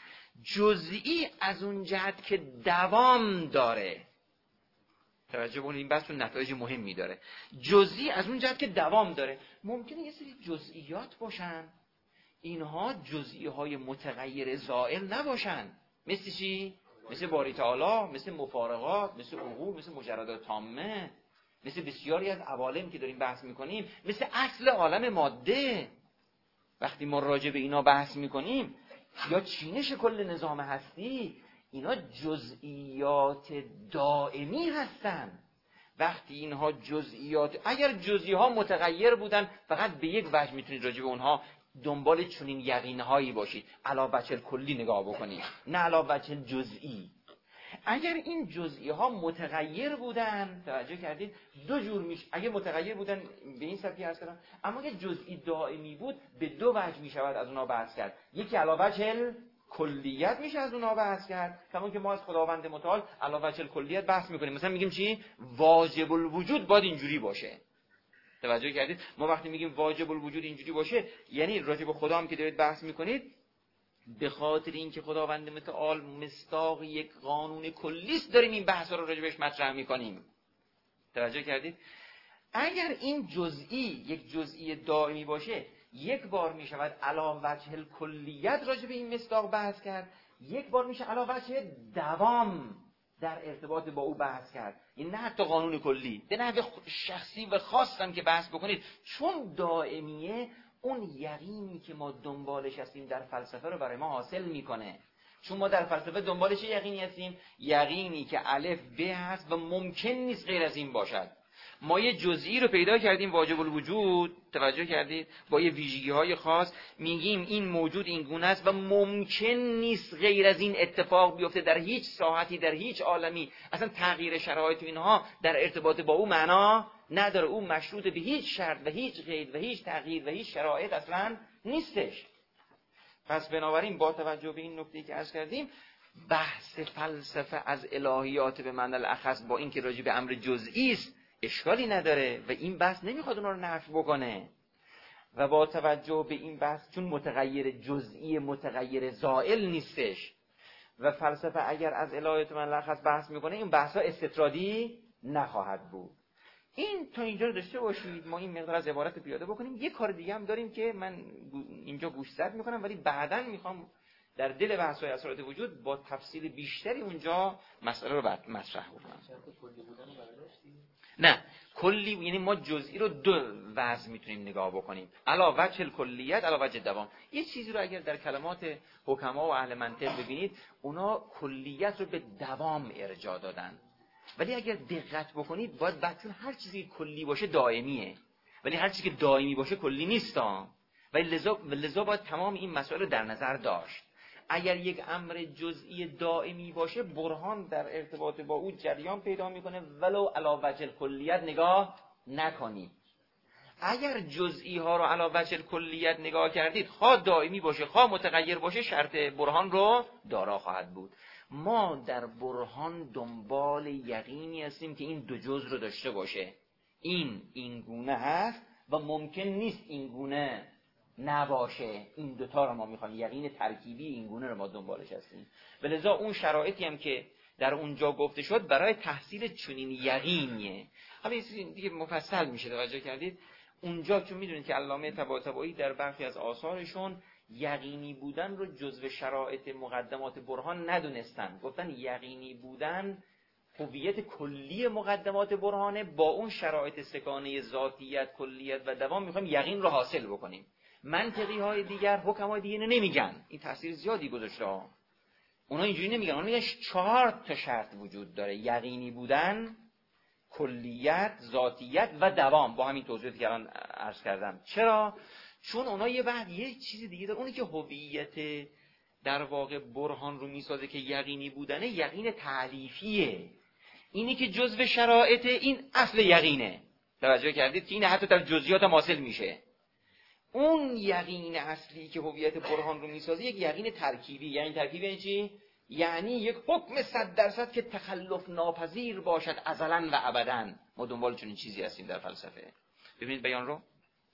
جزئی از اون جهت که دوام داره. توجه کنید، این بحث نتایج مهمی داره. جزئی از اون جهت که دوام داره. ممکنه یه سری جزئیات باشن، اینها جزئی های متغیر زائل نباشن. مثل چی؟ مثل باری تعالی، مثل مفارقات، مثل عقول، مثل مجردات تامه، مثل بسیاری از عوالم که داریم بحث میکنیم، مثل اصل عالم ماده. وقتی ما راجع به اینا بحث میکنیم یا چینش کل نظام هستی، اینا جزئیات دائمی هستن. وقتی اینها جزئیات، اگر جزئی ها متغیر بودن فقط به یک وجه میتونید راجع به اونها دنبال چنین یقینهایی باشید، علاوه بر کلی نگاه بکنید، نه علاوه بر جزئی. اگر این جزئی ها متغیر بودن، توجه کردید، دو جور میشه. اگه متغیر بودن به این صفحه عرض کردم، اما اگه جزئی دائمی بود به دو وجه میشود از اونها بحث کرد. یکی علاوه بر کلیت میشه از اونها بحث کرد، همون که ما از خداوند متعال علاوه بر کلیت بحث میکنیم. مثلا میگیم چی؟ واجب الوجود باید اینجوری باشه. توجه کردید؟ ما وقتی میگیم واجب الوجود اینجوری باشه، یعنی راجع به خدا هم که دارید بحث میکنید، به خاطر اینکه خداوند متعال مصداق یک قانون کلی است داریم این بحث رو راجع بهش مطرح میکنیم. توجه کردید؟ اگر این جزئی یک جزئی دائمی باشه، یک بار میشود علی وجه الکلیت راجع به این مصداق بحث کرد، یک بار میشه علی وجه دوام در ارتباط با او بحث کرد. این نه حتی قانون کلی، به نحو شخصی و خاصم که بحث بکنید، چون دائمیه، اون یقینی که ما دنبالش هستیم در فلسفه رو برای ما حاصل میکنه. چون ما در فلسفه دنبال چه یقینی هستیم؟ یقینی که الف ب هست و ممکن نیست غیر از این باشد. ما یه جزئی رو پیدا کردیم واجب الوجود، توجه کردید، با یه ویژگی‌های خاص میگیم این موجود این گونه است و ممکن نیست غیر از این اتفاق بیفته در هیچ ساحتی، در هیچ عالمی. اصلا تغییر شرایط و اینها در ارتباط با او معنا نداره. او مشروط به هیچ شرط و هیچ قید و هیچ تغییر و هیچ شرایط اصلا نیستش. پس بنابراین با توجه به این نکته‌ای که عرض کردیم، بحث فلسفه از الهیات به معنی الاخص با اینکه راجع به امر جزئی است اشکالی نداره و این بحث نمیخواد اونها رو نفی بکنه. و با توجه به این بحث چون متغیر جزئی متغیر زائل نیستش و فلسفه اگر از الهیات به معنی الاخص بحث میکنه این بحث‌ها استطرادی نخواهد بود. این تا اینجا رو داشته باشید. ما این مقدار از عبارت پیاده بکنیم. یه کار دیگه هم داریم که من اینجا گوشزد میکنم ولی بعداً میخوام در دل بحث‌های اسرار وجود با تفصیل بیشتری اونجا مسئله رو مطرح بکنم. نه کلی، یعنی ما جزئی رو دو وضع میتونیم نگاه بکنیم، علاوه وجه کلیت علاوه وجه دوام. یه چیزی رو اگر در کلمات حکما و اهل منطق ببینید اونا کلیت رو به دوام ارجاع دادن، ولی اگر دقت بکنید باید چون هر چیزی کلی باشه دائمیه ولی هر چیزی که دائمی باشه کلی نیستا، ولی لذا باید تمام این مسائل رو در نظر داشت. اگر یک امر جزئی دائمی باشه برهان در ارتباط با او جریان پیدا میکنه ولو علی وجه کلیت نگاه نکنید. اگر جزئی ها رو علی وجه کلیت نگاه کردید خواه دائمی باشه خواه متغیر باشه شرط برهان رو دارا خواهد بود. ما در برهان دنبال یقینی هستیم که این دو جزء رو داشته باشه، این گونه هست و ممکن نیست این گونه نباشه. این دوتا رو ما میخوایم، یقین ترکیبی این گونه رو ما دنبالش هستیم. ولذا اون شرایطی هم که در اونجا گفته شد برای تحصیل چنین یقینیه. حالا یه چیزی دیگه مفصل میشه توجه کردید. اونجا چون میدونید که علامه طباطبایی در برخی از آثارشون یقینی بودن رو جزو شرایط مقدمات برهان ندونستن، گفتن یقینی بودن هویت کلی مقدمات برهانه، با اون شرایط سگانه ذاتیت کلیت و دوام میخوایم یقین رو حاصل بکنیم. منطقی های دیگر، حکمای دیگه نمیگن، این تاثیر زیادی گذاشته ها. اونا اینجوری نمیگن، اونا میگن 4 تا شرط وجود داره: یقینی بودن، کلیت، ذاتیت و دوام. با همین توضیحاتی که الان عرض کردم. چرا؟ چون اونا یه چیز دیگه داره، اونی که هویت در واقع برهان رو میسازه که یقینی بودنه، یقین تعلیفیه. اینی که جزو شرایط این اصل یقینه. توجه کردید که این حتی در جزئیات هم حاصل میشه. اون یقین اصلی که هویت برهان رو میسازه یک یقین ترکیبی. یعنی ترکیبی یعنی چی؟ یعنی یک حکم 100% که تخلف ناپذیر باشد ازلا و ابدا. ما دنبال چنین چیزی هستیم در فلسفه. ببینید بیان رو: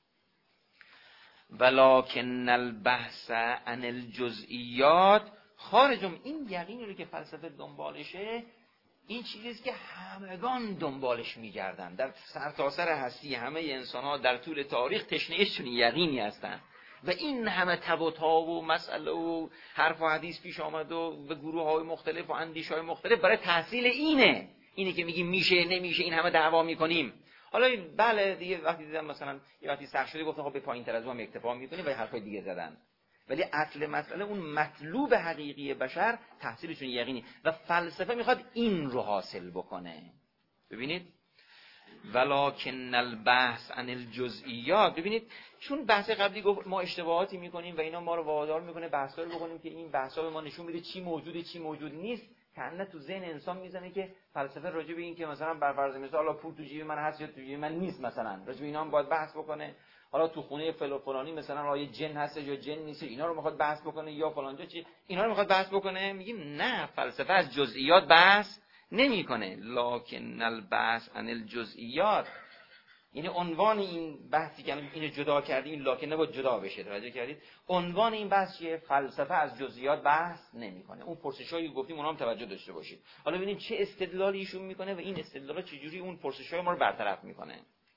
ولکن البحث عن الجزئیات خارجم. این یقینی رو که فلسفه دنبالشه این چیزیست که همگان دنبالش میگردن. در سرتاسر هستی همه انسان‌ها در طول تاریخ تشنه چنین یقینی هستن و این همه تبوت‌ها و مسئله و حرف و حدیث پیش آمد و به گروه‌های مختلف و اندیش‌های مختلف برای تحصیل اینه که میگیم میشه نمیشه، این همه دعوا میکنیم. حالا بله دیگه وقتی دیدم مثلا یه وقتی سخت شده گفتن خب به پایین‌تر از اون اکتفا میکنیم و حرفای دیگه زدن. ولی اصل مسئله اون مطلوب حقیقی بشر تحصیلشون یقینی و فلسفه میخواد این رو حاصل بکنه. ببینید ولکن البحث عن الجزئیات. ببینید چون بحث قبلی گفت ما اشتباهاتی میکنیم و اینا ما رو وادار میکنه بحثا رو بکنیم که این بحثا به ما نشون میده چی موجوده چی موجود نیست. کنه تو ذهن انسان میزنه که فلسفه راجع به این که مثلا بر فرض مثال حالا پول تو جیب من هست یا تو جیب من نیست، مثلا راجع به اینا هم باید بحث بکنه. حالا تو خونه فلانی مثلا آیا جن هست یا جن نیست، اینا رو میخواد بحث بکنه، یا فلانجا چی، اینا رو میخواد بحث بکنه. میگیم نه، فلسفه از جزئیات بحث نمیکنه. لکن البحث عن الجزئیات، یعنی عنوان این بحثی که اینو جدا کردیم، این لکن نباید جدا بشه. توجه کردید؟ عنوان این بحث چیه؟ فلسفه از جزئیات بحث نمیکنه. اون پرسشایی که گفتیم اونها هم توجه داشته باشید. حالا ببینیم چه استدلالی ایشون میکنه و این استدلالا چجوری اون پرسشای ما رو برطرف میکنه.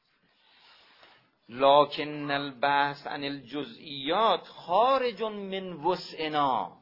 لکن البحث عن الجزئیات خارج من وسعنا.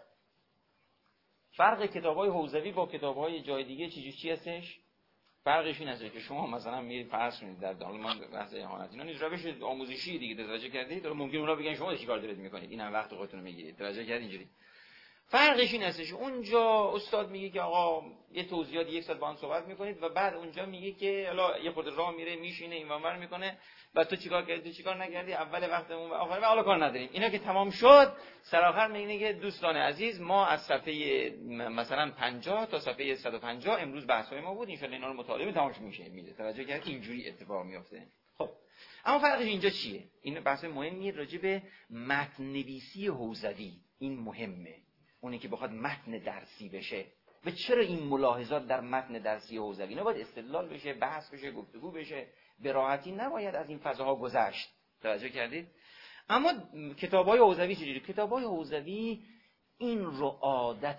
فرق کتاب‌های حوزوی با کتاب‌های جای دیگه چی هستش؟ فرقش این هست که شما مثلا میرید فرض کنید در دانلمان بحث اهانت اینا نیز روش آموزشی دیگه توجه کردید، ممکن اونا بگن شما چیکار دارید میکنید، این هم وقت خودتون رو میگیرید. توجه کردید اینجوری. فرقش این هستش اونجا استاد میگه که آقا یه توضیحات 1 ساعت با هم صحبت میکنید و بعد اونجا میگه که حالا یه خورده راه میره میشینه این ور میکنه و تو چیکار کردی تو چیکار نکردی اول وقتمون و آخر حالا کار نداریم. اینا که تمام شد سر آخر میگه که دوستان عزیز ما از صفحه مثلا 50 تا صفحه 150 امروز بحث‌های ما بود ان شاء الله اینا رو مطالعه تمامش میشه توجه کرد اینجوری اتفاق میفته. خب اما فرقش اینجا چیه؟ این بحث مهمیه راجع به متن نویسی حوزوی. این مهمه اونی که بخواد متن درسی بشه و چرا این ملاحظات در متن درسی حوزوی اینا باید استدلال بشه، بحث بشه، گفتگو بشه، به راحتی نباید از این فضاها گذشت. توجه کردید؟ اما کتاب‌های حوزوی چجوری؟ کتاب‌های حوزوی این رو عادت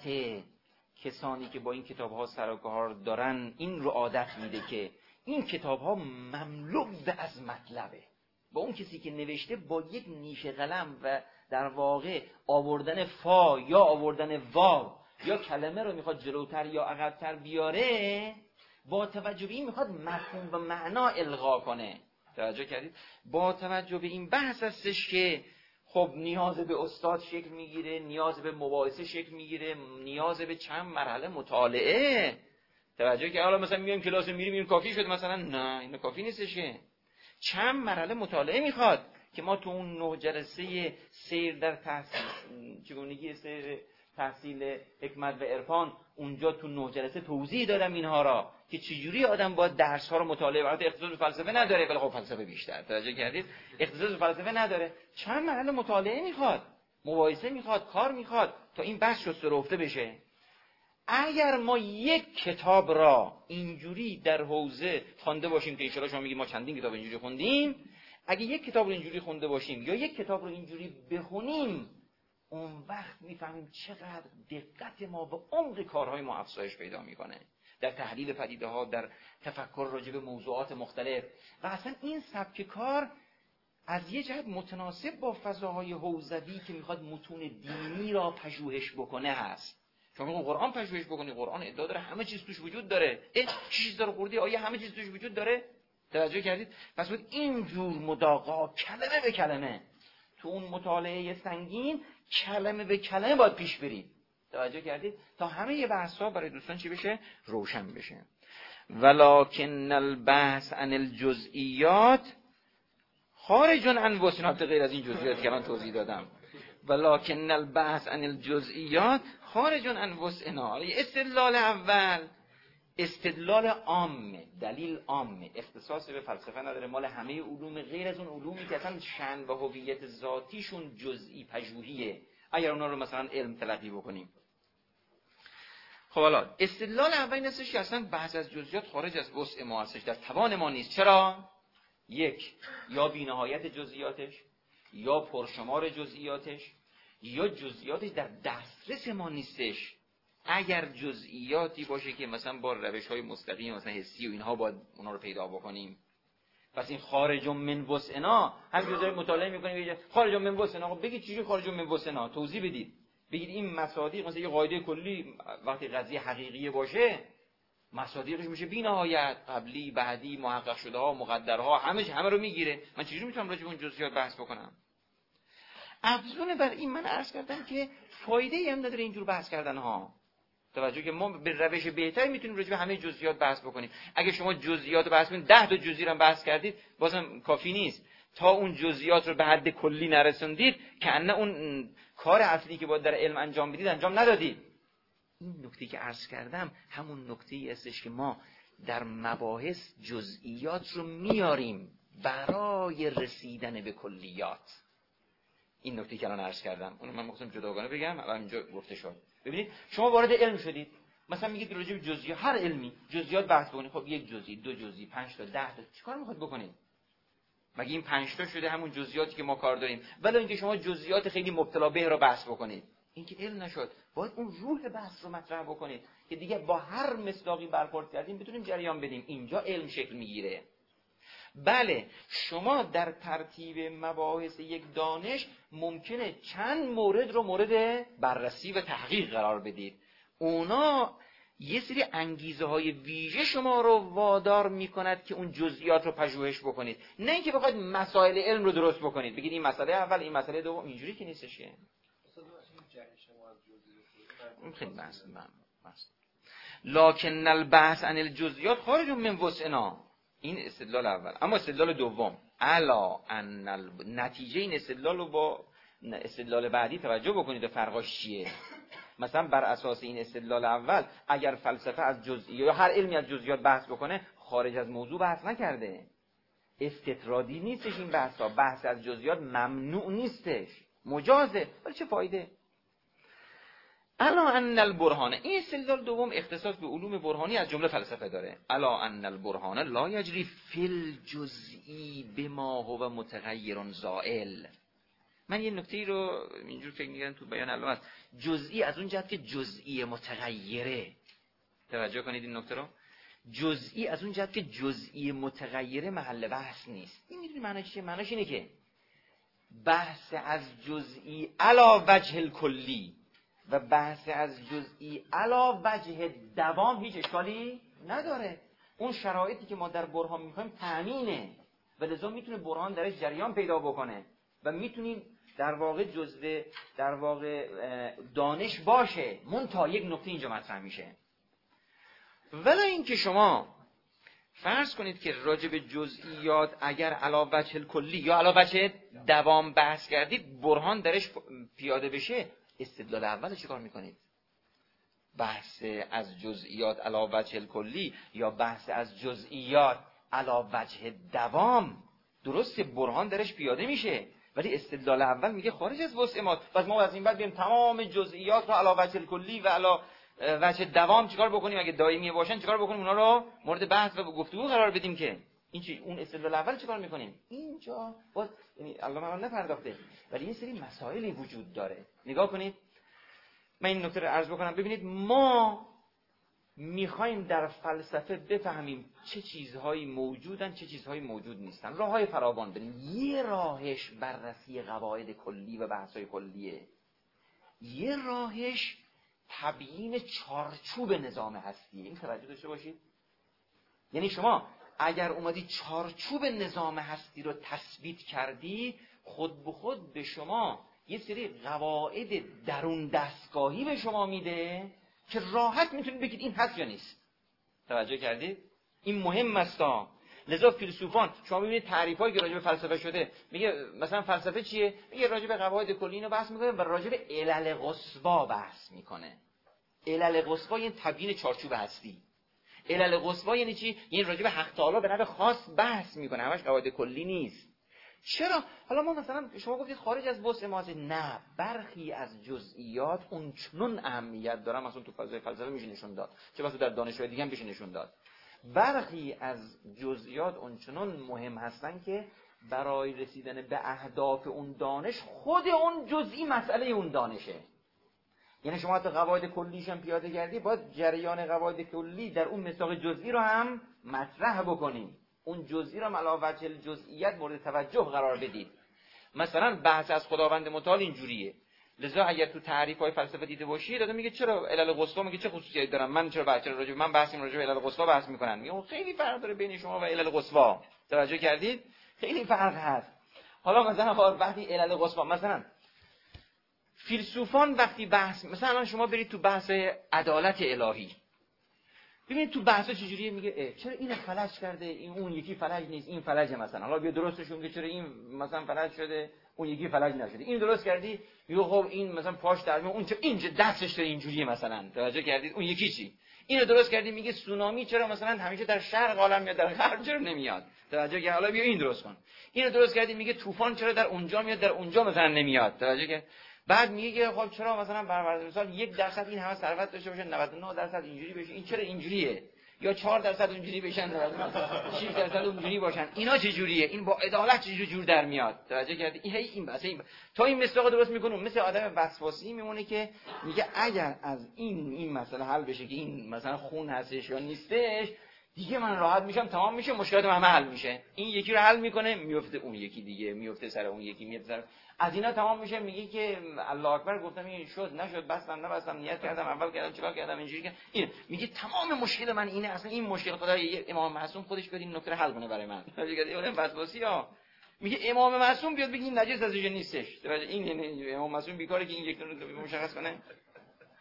کسانی که با این کتاب‌ها سر و کار دارن این رو عادت میده که این کتاب‌ها مملو از مطلبه. با اون کسی که نوشته با یک نیش قلم و در واقع آوردن فا یا آوردن واو یا کلمه رو میخواد جلوتر یا عقب‌تر بیاره، با توجه به این میخواد مفهوم و معنا القا کنه. توجه کردید؟ با توجه به این بحث هستش که خب نیاز به استاد شکل میگیره، نیاز به مباحثه شکل میگیره، نیاز به چند مرحله مطالعه. توجه که حالا مثلا میایم کلاس میریم این کافی شد مثلا، نه این کافی نیستش. چند مرحله مطالعه میخواد که ما تو اون 9 جلسه سیر در تحصیل چگونگی سیر تحصیل حکمت و عرفان اونجا تو 9 جلسه توضیح دادم اینها را که چجوری آدم باید درس ها رو مطالعه برات اختصاص به فلسفه نداره ولی خب فلسفه بیشتر. توجه کردید؟ اختصاص به فلسفه نداره، چند مرحله مطالعه میخواد، مباحثه میخواد، کار میخواد تا این بحث شسته رفته بشه. اگر ما یک کتاب را اینجوری در حوزه خوانده باشیم که ان شاءالله شما میگید ما چندین کتاب اینجوری خوندیم، اگه یک کتاب رو اینجوری خونده باشیم یا یک کتاب رو اینجوری بخونیم، اون وقت میفهمیم چقدر دقت ما و عمق کارهای ما افزایش پیدا میکنه در تحلیل پدیده ها، در تفکر راجع به موضوعات مختلف. و اصلا این سبک کار از یه جهت متناسب با فضاهای حوزوی که میخواد متون دینی را پژوهش بکنه هست. شما قرآن پژوهش بکنی، قرآن ادعا داره همه چیز توش وجود داره. 6000 خورده آیه همه چیز توش وجود داره. توجه کردید؟ پس باید اینجور مداقا کلمه به کلمه تو اون مطالعه سنگین کلمه به کلمه باید پیش برید. توجه کردید؟ تا همه بحث‌ها برای دوستان چی بشه؟ روشن بشه. ولکن البحث عن الجزئیات خارج عن وسعت، غیر از این جزئیات که من توضیح دادم. ولکن البحث عن الجزئیات خارج عن وسعنا. استدلال اول استدلال عامه، دلیل عامه، اختصاص به فلسفه نداره، مال همه علوم غیر از اون علومی که اصلا شأن و هویت ذاتیشون جزئی پژوهیه، اگر اونا رو مثلا علم تلقی بکنیم. خب حالا استدلال اول این هستش که اصلا بحث از جزئیات خارج از وسع ما هستش، در توان ما نیست. چرا؟ یک، یا بی‌نهایت جزئیاتش، یا پرشمار جزئیاتش، یا جزئیاتش در دسترس ما نیستش. اگر جزئیاتی باشه که مثلا با روش‌های مستقیم مثلا حسی و اینها باید اونا رو پیدا بکنیم، پس این خارج من وسعنا هم جزئیات مطالعه می‌کنیم خارج من وسعنا. خب بگید چجوری خارج من وسعنا؟ توضیح بدید. بگید این مصادیق مثلا یه قاعده کلی وقتی قضیه حقیقی باشه مصادیقش میشه بی‌نهایت، قبلی، بعدی، محقق شده ها، مقدرها، همه رو میگیره. من چجوری میتونم راجع به اون جزئیات بحث بکنم؟ افزون بر این من عرض کردم که فایده‌ای هم نداره اینجور بحث کردن ها. توجه که ما به روش بهتری میتونیم راجع به همه جزئیات بحث بکنیم. اگه شما جزئیات رو بحث کنید 10 تا جزئی رو بحث کردید بازم کافی نیست. تا اون جزئیات رو به حد کلی نرسوندید که ان اون کار اصلی که باید در علم انجام بدید انجام ندادید. این نکته که عرض کردم همون نکته‌ای هستش که ما در مباحث جزئیات رو میاریم برای رسیدن به کلیات. این نکته که الان عرض کردم اون من می‌خواستم جداگانه بگم الان اینجا گفته شد. ببینید شما وارد علم شدید، مثلا میگید راجع به جزئیات هر علمی جزئیات بحث کنید. خب یک جزئی، دو جزئی، 5 تا، 10 تا، چیکار می‌خواید بکنید؟ مگه این 5 تا شده همون جزئیاتی که ما کار داریم؟ ولی اینکه شما جزئیات خیلی مبتلا به رو بحث بکنید، این که علم نشد. باید اون روح بحث رو مطرح بکنید که دیگه با هر مصداقی برخورد کردیم بتونیم جریان بدیم. اینجا علم شکل میگیره. بله شما در ترتیب مباحث یک دانش ممکنه چند مورد رو مورد بررسی و تحقیق قرار بدید. اونا یه سری انگیزه های ویژه شما رو وادار میکند که اون جزئیات رو پژوهش بکنید، نه اینکه بخواید مسائل علم رو درست بکنید بگید این مسئله اول این مسئله دوم. اینجوری که نیستش. که اصلا این جهش شما از جزئیات خیلی بحث لکن البحث عن الجزئیات خارج من وسعنا. این استدلال اول. اما استدلال دوم، الا ان نتیجه این استدلال رو با استدلال بعدی توجه بکنید فرقاش چیه. مثلا بر اساس این استدلال اول اگر فلسفه از جزئیات یا هر علمی از جزئیات بحث بکنه، خارج از موضوع بحث نکرده، استطرادی نیستش این بحثا، بحث از جزئیات ممنوع نیستش، مجازه. ولی چه فایده؟ الا ان البرهان، این استدلال دوم اختصاص به علوم برهانی از جمله فلسفه داره. الا ان البرهان لا یجری فی الجزئی بما هو متغیر زائل. من یه نکته رو اینجور فکر می‌کردم تو بیان علامه است، جزئی از اون جهت که جزئی متغیره. توجه کنید این نکته رو. جزئی از اون جهت که جزئی متغیره محل بحث نیست. این میدونی معنیش چیه؟ معنیش اینه که بحث از جزئی علی وجه الکلی و بحث از جزئی علی وجه دوام هیچ اشکالی نداره. اون شرایطی که ما در برهان می‌خوایم تامینه و لذا میتونه برهان درش جریان پیدا بکنه و میتونیم در واقع جزء در واقع دانش باشه. منتها یک نکته اینجا مطرح میشه، ولی اینکه شما فرض کنید که راجع به جزئیات اگر علی وجه الکلی یا علی وجه دوام بحث کردید، برهان درش پیاده بشه، استدلال اول چیکار میکنید؟ بحث از جزئیات علی وجه الکلی یا بحث از جزئیات علی وجه دوام، درسته برهان درش پیاده میشه، ولی استدلال اول میگه خارج از وسع ما. پس ما از این بعد بیایم تمام جزئیات رو علی وجه الکلی و علی وجه دوام چیکار بکنیم؟ اگه دائمی باشن چیکار بکنیم؟ اونا رو مورد بحث و گفتگو قرار بدیم که این چی؟ اون استدلال اول چیکار میکنیم؟ اینجا باز یعنی علامه نپرداخته، ولی یه سری مسائلی وجود داره. نگاه کنید، من این نکته رو عرض بکنم. ببینید، ما میخوایم در فلسفه بفهمیم چه چیزهایی موجودن، چه چیزهایی موجود نیستن. راههای فراوان بریم. یه راهش بررسی قواعد کلی و بحث‌های کلیه، یه راهش تبیین چارچوب نظام هستیه. این توجه داشته باشید. یعنی شما اگر اومدی چارچوب نظام هستی رو تثبیت کردی، خود به خود به شما یه سری قواعد درون دستگاهی به شما میده که راحت میتونید بگید این هست یا نیست. توجه کردید؟ این مهم است. لذا فیلسوفان شما ببینید تعریفایی که راجع به فلسفه شده، میگه مثلا فلسفه چیه؟ میگه راجع به قواعد کلی اینو بحث میکنه و راجع به علل قصوا بحث میکنه. علل قصوا یعنی تبیین چارچوب هستی. علل قصوا یعنی چی؟ یعنی راجع به حق تعالی به نوع خاص بحث میکنه، همش قواعد کلی نیست. چرا؟ حالا ما مثلا شما گفتید خارج از وسع ما، نه، برخی از جزئیات اونچنان اهمیت دارن، مثلا تو فلسفه میشه نشون داد، چه واسه در دانشگاه دیگه هم بشه نشون داد. برخی از جزئیات اونچنان مهم هستن که برای رسیدن به اهداف اون دانش، خود اون جزئی مسئله اون دانشه. یعنی شما حتی قواعد کلیش هم پیاده کردی، باید جریان قواعد کلی در اون مساق جزئی رو هم مطرح بکنیم. اون جزئی رو علاوه بر جزئیات مورد توجه قرار بدید. مثلا بحث از خداوند متعال اینجوریه. لذا اگر تو تعریف‌های فلسفه دیده باشید، داده میگه چرا علل قصوا میگه چه خصوصیاتی دارن، من چرا راجع من بحثیم راجع به علل قصوا بحث میکنن. میگه خیلی فرق داره بین شما و علل قصوا. توجه کردید؟ خیلی فرق هست. حالا مثلا وقتی علل قصوا، مثلا فیلسوفان وقتی بحث، مثلا شما برید تو بحث عدالت الهی، ببینید تو بحثا چجوریه، میگه چرا این فلج کرده، این اون یکی فلج نیست، این فلجه مثلا. حالا بیا درستش میگه چرا این مثلا فلج شده، اون یکی فلج نشده. این درست کردی، میگه خب این مثلا پاش در میون، اون چه اینجا دستش داره اینجوریه مثلا. توجه کردید؟ اون یکی چی؟ اینو درست کردی، میگه سونامی چرا مثلا همیشه در شرق عالم میاد، در غرب چرا نمیاد. توجه کردید؟ حالا بیا این درست کن. اینو درست کردی، میگه طوفان چرا در اونجا میاد، در اونجا مثلا نمیاد. توجه کردید؟ بعد میگه خب چرا مثلا بر مثال 1% این همه ثروت داشته باشه، 99% اینجوری بشه، این چرا اینجوریه؟ یا 4% اونجوری بشن، 6% اونجوری باشن. اینا چه جوریه؟ این با عدالت چه جور در میاد؟ توجه کردی؟ این بس این تا این مصداق درست میکنه، مثل آدم وسواسی میمونه که میگه اگر از این مسئله حل بشه که این مثلا خون هستش یا نیستش، دیگه من راحت میشم، تمام میشه، مشکلات همه حل میشه. این یکی رو حل میکنه، میفته اون یکی دیگه، میفته سر اون یکی، میفته سر از اینا تمام میشه. میگه که الله اکبر، گفتم این شد نشد، بستم نبستم، نیت کردم اول کردم چیکار کردم، اینجوری که این میگه تمام مشکل من اینه، اصلا این مشکل خدای امام معصوم خودش بیاد این نکته رو حل کنه برای من. میگه اون وسواسی‌ها، میگه امام معصوم بیاد بگه این نجس ازش نیستش. این امام معصوم بیکاره که این یک نکته مشخص کنه.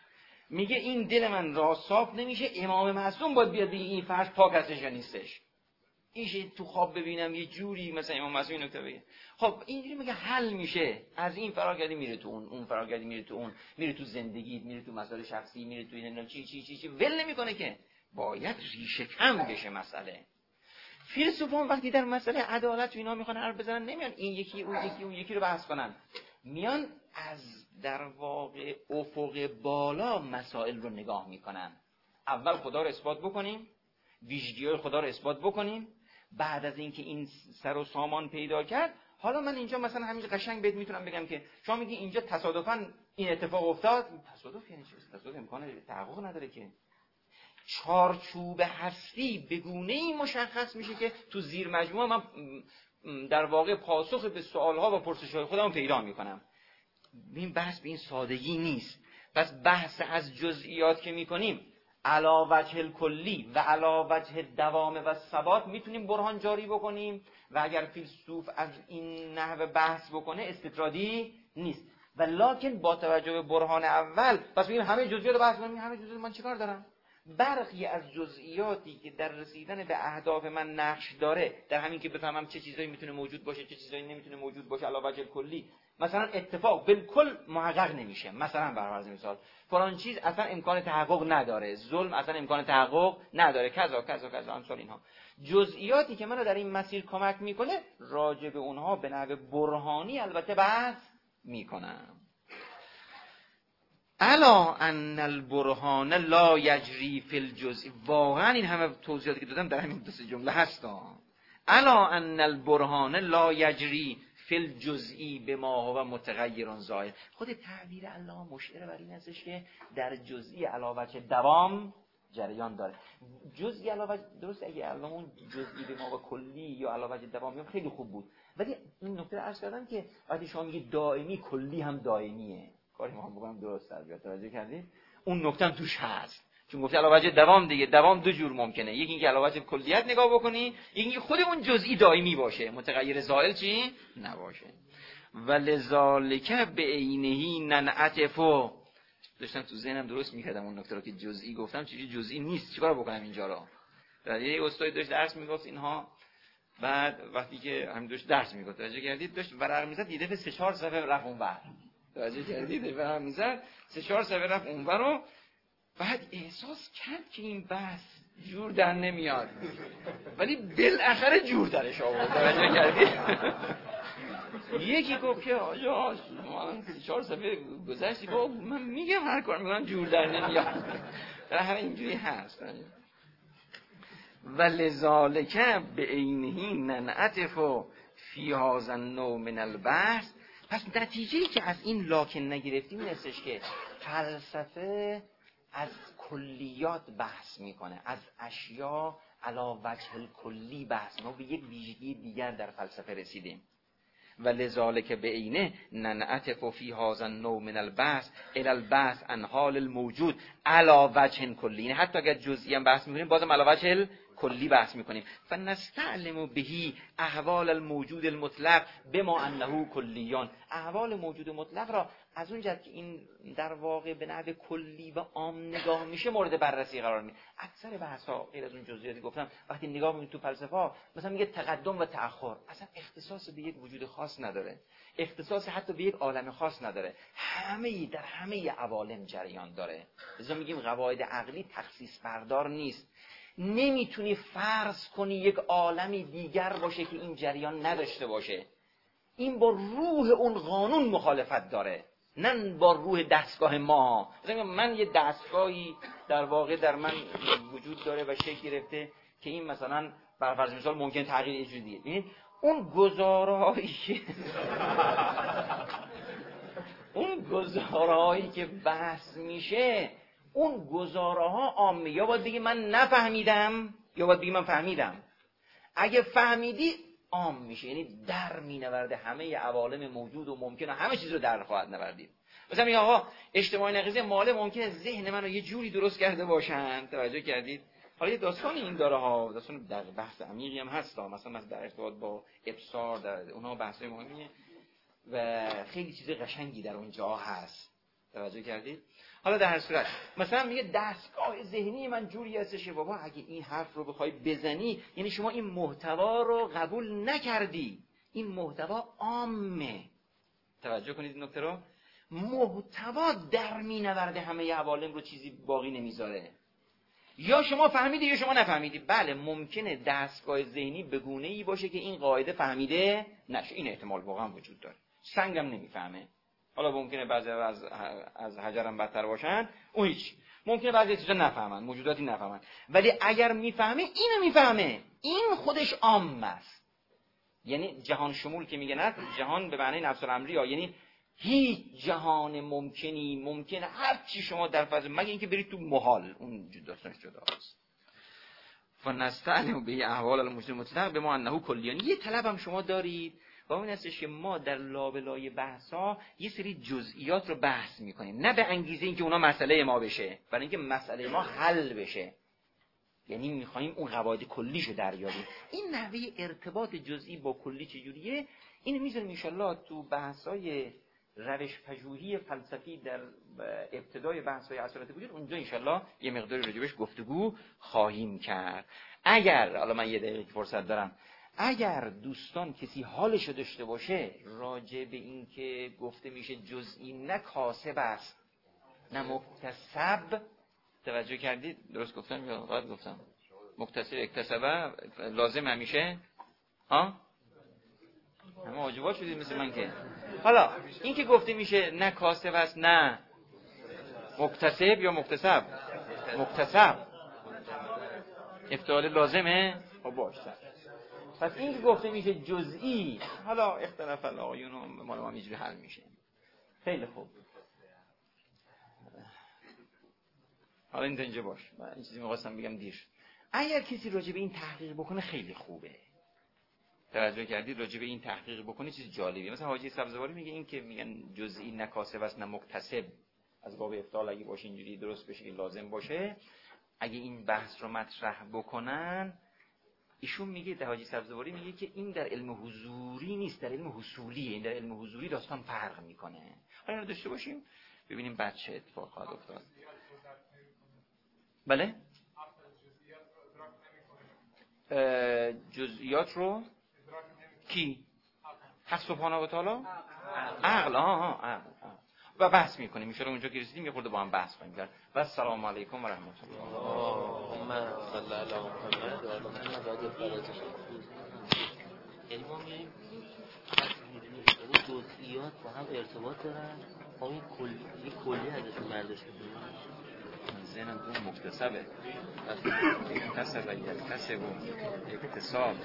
میگه این دل من را صاف نمیشه، امام معصوم باید بیاد بگه این فرش پاک هستش یا نیستش. اینش تو خواب ببینم یه جوری مثلا امام معصوم این نکته بگه. خب اینجوری میگه حل میشه. از این فرار کردی میره تو اون فرار کردی میره تو اون، میره تو زندگیت، میره تو مسائل شخصی، میره تو اینا چی ول نمیکنه که. باید ریشه کم بشه مسئله. فیلسوفان وقتی در مسئله عدالت و اینا میخوان حرف بزنن، نمیان این یکی اون یکی رو بحث کنن، میان از در واقع افق بالا مسائل رو نگاه میکنن. اول خدا رو اثبات بکنیم، ویژگی‌های خدا رو اثبات بکنیم، بعد از اینکه این سر و سامان پیدا کرد، حالا من اینجا مثلا همین قشنگ بهت میتونم بگم که شما میگی اینجا تصادفاً این اتفاق افتاد. تصادف یعنی چی؟ تصادف امکان تحقق نداره که. چارچوب هستی به گونه‌ای مشخص میشه که تو زیر مجموعه من در واقع پاسخ به سوالها و پرسش‌های خودم پیدا میکنم. این بحث به این سادگی نیست. پس بحث از جزئیات که میکنیم علی وجه الکلی و علی وجه دوام و ثبات میتونیم برهان جاری بکنیم و اگر فیلسوف از این نحو بحث بکنه استطرادی نیست. ولکن با توجه به برهان اول پس ببین همه جزئیات رو بحث کنیم، همه جزئیات من چیکار دارم؟ برخی از جزئیاتی که در رسیدن به اهداف من نقش داره، در همین که بفهمم چه چیزایی میتونه موجود باشه چه چیزایی نمیتونه موجود باشه علی وجه الکلی، مثلا اتفاق بالکل محقق نمیشه، مثلا به فرض مثال فلان چیز اصلا امکان تحقق نداره، ظلم اصلا امکان تحقق نداره، کذا کذا کذا امثال اینها. جزئیاتی که منو در این مسیر کمک میکنه راجع به اونها به نحو برهانی البته بحث میکنم. الا ان البرهان لا یجری فی الجزء. واقعا این همه توضیحاتی که دادم در همین دو سه جمله هستا. الا ان البرهان لا یجری فی الجزئی بما هو متغیر ظاهر. خود تعبیر علامه مشعر بر این هستش که در جزئی علاوه چه دوام جریان داره. جزئی علاوه درست اگه علامه اون جزئی به ما و کلی یا علاوه دوام خیلی خوب بود، ولی این نکته عرض کردم که وقتی شما میگید دائمی کلی هم دائمیه، کاری ما هم بگم درست تربیت توجه کردید اون نکته هم توش هست. چون گفت علاوه دوام دیگه، دوام دو جور ممکنه، یکی اینکه علاوه کلیت نگاه بکنی، یکی اینکه خود اون جزئی دائمی باشه، متغیر زائل چی نباشه. ولذالک بعینه ننعتفو. داشتم تو ذهنم درست می‌کردم اون نکته رو که جزئی گفتم چیزی جزئی نیست، چیکار بکنم اینجا رو. در یه استادی داشت درس میگفت اینها، بعد وقتی که هم داشت درس میگفت توجه کردید داشت ورق میزد، دیده 3-4 صفحه رفت اونور، توجه کردید ورق میزد 3-4 صفحه رفت اونور رو، بعد احساس کرد که این بحث جور در نمیاد، ولی بالاخره جور درش آورد. توجه کردید یکی گفت که آجا ما 4 صفحه گذشتی، گفت من میگم هر کار میکنم جور در نمیاد. بالاخره اینجوری هست. ولذالک بعینه ننعتف فی هذا النوع من البحث. پس نتیجه‌ای که از این لاکن نگرفتیم این هستش که فلسفه از کلیات بحث میکنه، از اشیا علی وجه الکلی بحث. ما به یک ویژگی دیگر در فلسفه رسیدیم. ولذالک بعینه ننعتف فی هذا النوع من البحث الی البحث عن حال الموجود علی وجه کلی. حتی اگر جزئی هم بحث میکنیم بازم علی وجه کلی بحث میکنیم. فنستعلم بهی احوال الموجود المطلق بما انه کلیان. احوال موجود مطلق را از اون جهت که این در واقع به نحو کلی و عام نگاه میشه مورد بررسی قرار میده. اکثر بحث ها غیر از اون جزئیاتی گفتم وقتی نگاه میکنید تو فلسفه مثلا میگه تقدم و تأخر اصلا اختصاص به یک وجود خاص نداره، اختصاص حتی به یک عالم خاص نداره، همه در همه عوالم جریان داره. لذا میگیم قواعد عقلی تخصیص بردار نیست. نمیتونی فرض کنی یک عالمی دیگر باشه که این جریان نداشته باشه. این با روح اون قانون مخالفت داره، نه با روح دستگاه ما. من یه دستگاهی در واقع در من وجود داره و شکل گرفته که این مثلا بر فرض مثال ممکن تغییر یه جور دیگه. ببینید اون گزارهایی که بحث میشه، اون گزاره‌ها عامه، یا باید بگی من نفهمیدم یا باید بگی من فهمیدم. اگه فهمیدی عام میشه، یعنی در مینورده همه عوالم موجود و ممکنه همه چیز رو در خواهد نوردید. مثلا میگه آقا اجتماعی نقیضه ماله ممکنه ذهن منو یه جوری درست کرده باشن، توجه کردید؟ حالا یه داستان این داره ها، داستان در بحث عمیقی هم هست، مثلا در ارتباط با ابصار، در اونها بحث مهمیه و خیلی چیز قشنگی در اونجا هست. توجه کردید؟ حالا در هر صورت مثلا میگه دستگاه ذهنی من جوری هستش بابا اگه این حرف رو بخوای بزنی یعنی شما این محتوا رو قبول نکردی. این محتوا عامه. توجه کنید این نکته رو. محتوا در مینورده همه عوالم رو، چیزی باقی نمیذاره. یا شما فهمیدی یا شما نفهمیدی. بله ممکنه دستگاه ذهنی به گونه‌ای باشه که این قاعده فهمیده نشه. این احتمال واقعا وجود داره. سنگم نمیفهمه. حالا ممکنه بعضی از حجرم بدتر باشن، اون هیچ. ممکنه بعضی چیزا نفهمن، موجوداتی نفهمن. ولی اگر میفهمه اینو میفهمه. این خودش عام است. یعنی جهان شمول که میگن است، جهان به معنی نفس الامری ها، یعنی هیچ جهان ممکنه هر چی شما در فضا، مگه اینکه برید تو محال، اون داستانش جداست. فنستعلم به احوال الموجود مطلق به ما انه کلیان. یه طلب هم شما دارید و اون هستش که ما در لابلای بحثا یه سری جزئیات رو بحث میکنیم، نه به انگیزه اینکه اونا مسئله ما بشه، برای اینکه مسئله ما حل بشه. یعنی میخوایم اون قواعد کلیشو دریابیم. این نحوه ارتباط جزئی با کلی چجوریه؟ اینو میذاریم ان شاءالله تو بحث‌های روش پژوهی فلسفی در ابتدای بحث‌های اثرات وجود، اونجا ان شاءالله یه مقداری راجبش گفتگو خواهیم کرد. اگر حالا من یه دقیقه فرصت دارم، اگر دوستان کسی حالشو داشته باشه راجع به این که گفته میشه جزئی نه کاسب است نه مکتسب، توجه کردید؟ درست گفتم یا غلط گفتم؟ مکتسب اکتسبه لازم همیشه ها؟ همه واجبات شدید مثل من که. حالا این که گفته میشه نه کاسب است نه مکتسب یا مکتسب، مکتسب افتعال لازمه. خب باشه. پس این که گفته میشه جزئی، حالا اختلاف الآقایون و مال ما اینجوری حل میشه. خیلی خوب. حالا اینجا باش. من این چیزی می‌خواستم بگم دیر شد. اگر کسی راجع به این تحقیق بکنه خیلی خوبه. توجه کردید؟ راجع به این تحقیق بکنه چیز جالبیه. مثلا حاجی سبزواری میگه این که میگن جزئی نه کاسب است نه مکتسب، از باب افتعال اگه باشه اینجوری درست بشه که لازم باشه، اگه این بحث رو مطرح بکنن، ایشون میگه، حاجی سبزواری میگه که این در علم حضوری نیست، در علم حصولیه. این در علم حضوری داستان فرق میکنه. حالا اینو داشته باشیم ببینیم بعد چه اتفاق خواهد افتاد. بله؟ جزئیات رو کی؟ حق سبحانه و تعالی؟ عقل. عقل. و بحث میکنیم میشه اونجا که رسیدیم یه خورده با هم بحث کنیم. و السلام علیکم و رحمت الله. اللهم صل علی محمد و آل محمد. یعنی ما میگیم جزئیات با هم ارتباط دارن، ما این کلی ازشون برداشت میکنیم. ذهنم تو مکتسبه، مکتسب یک کسب و اکتساب.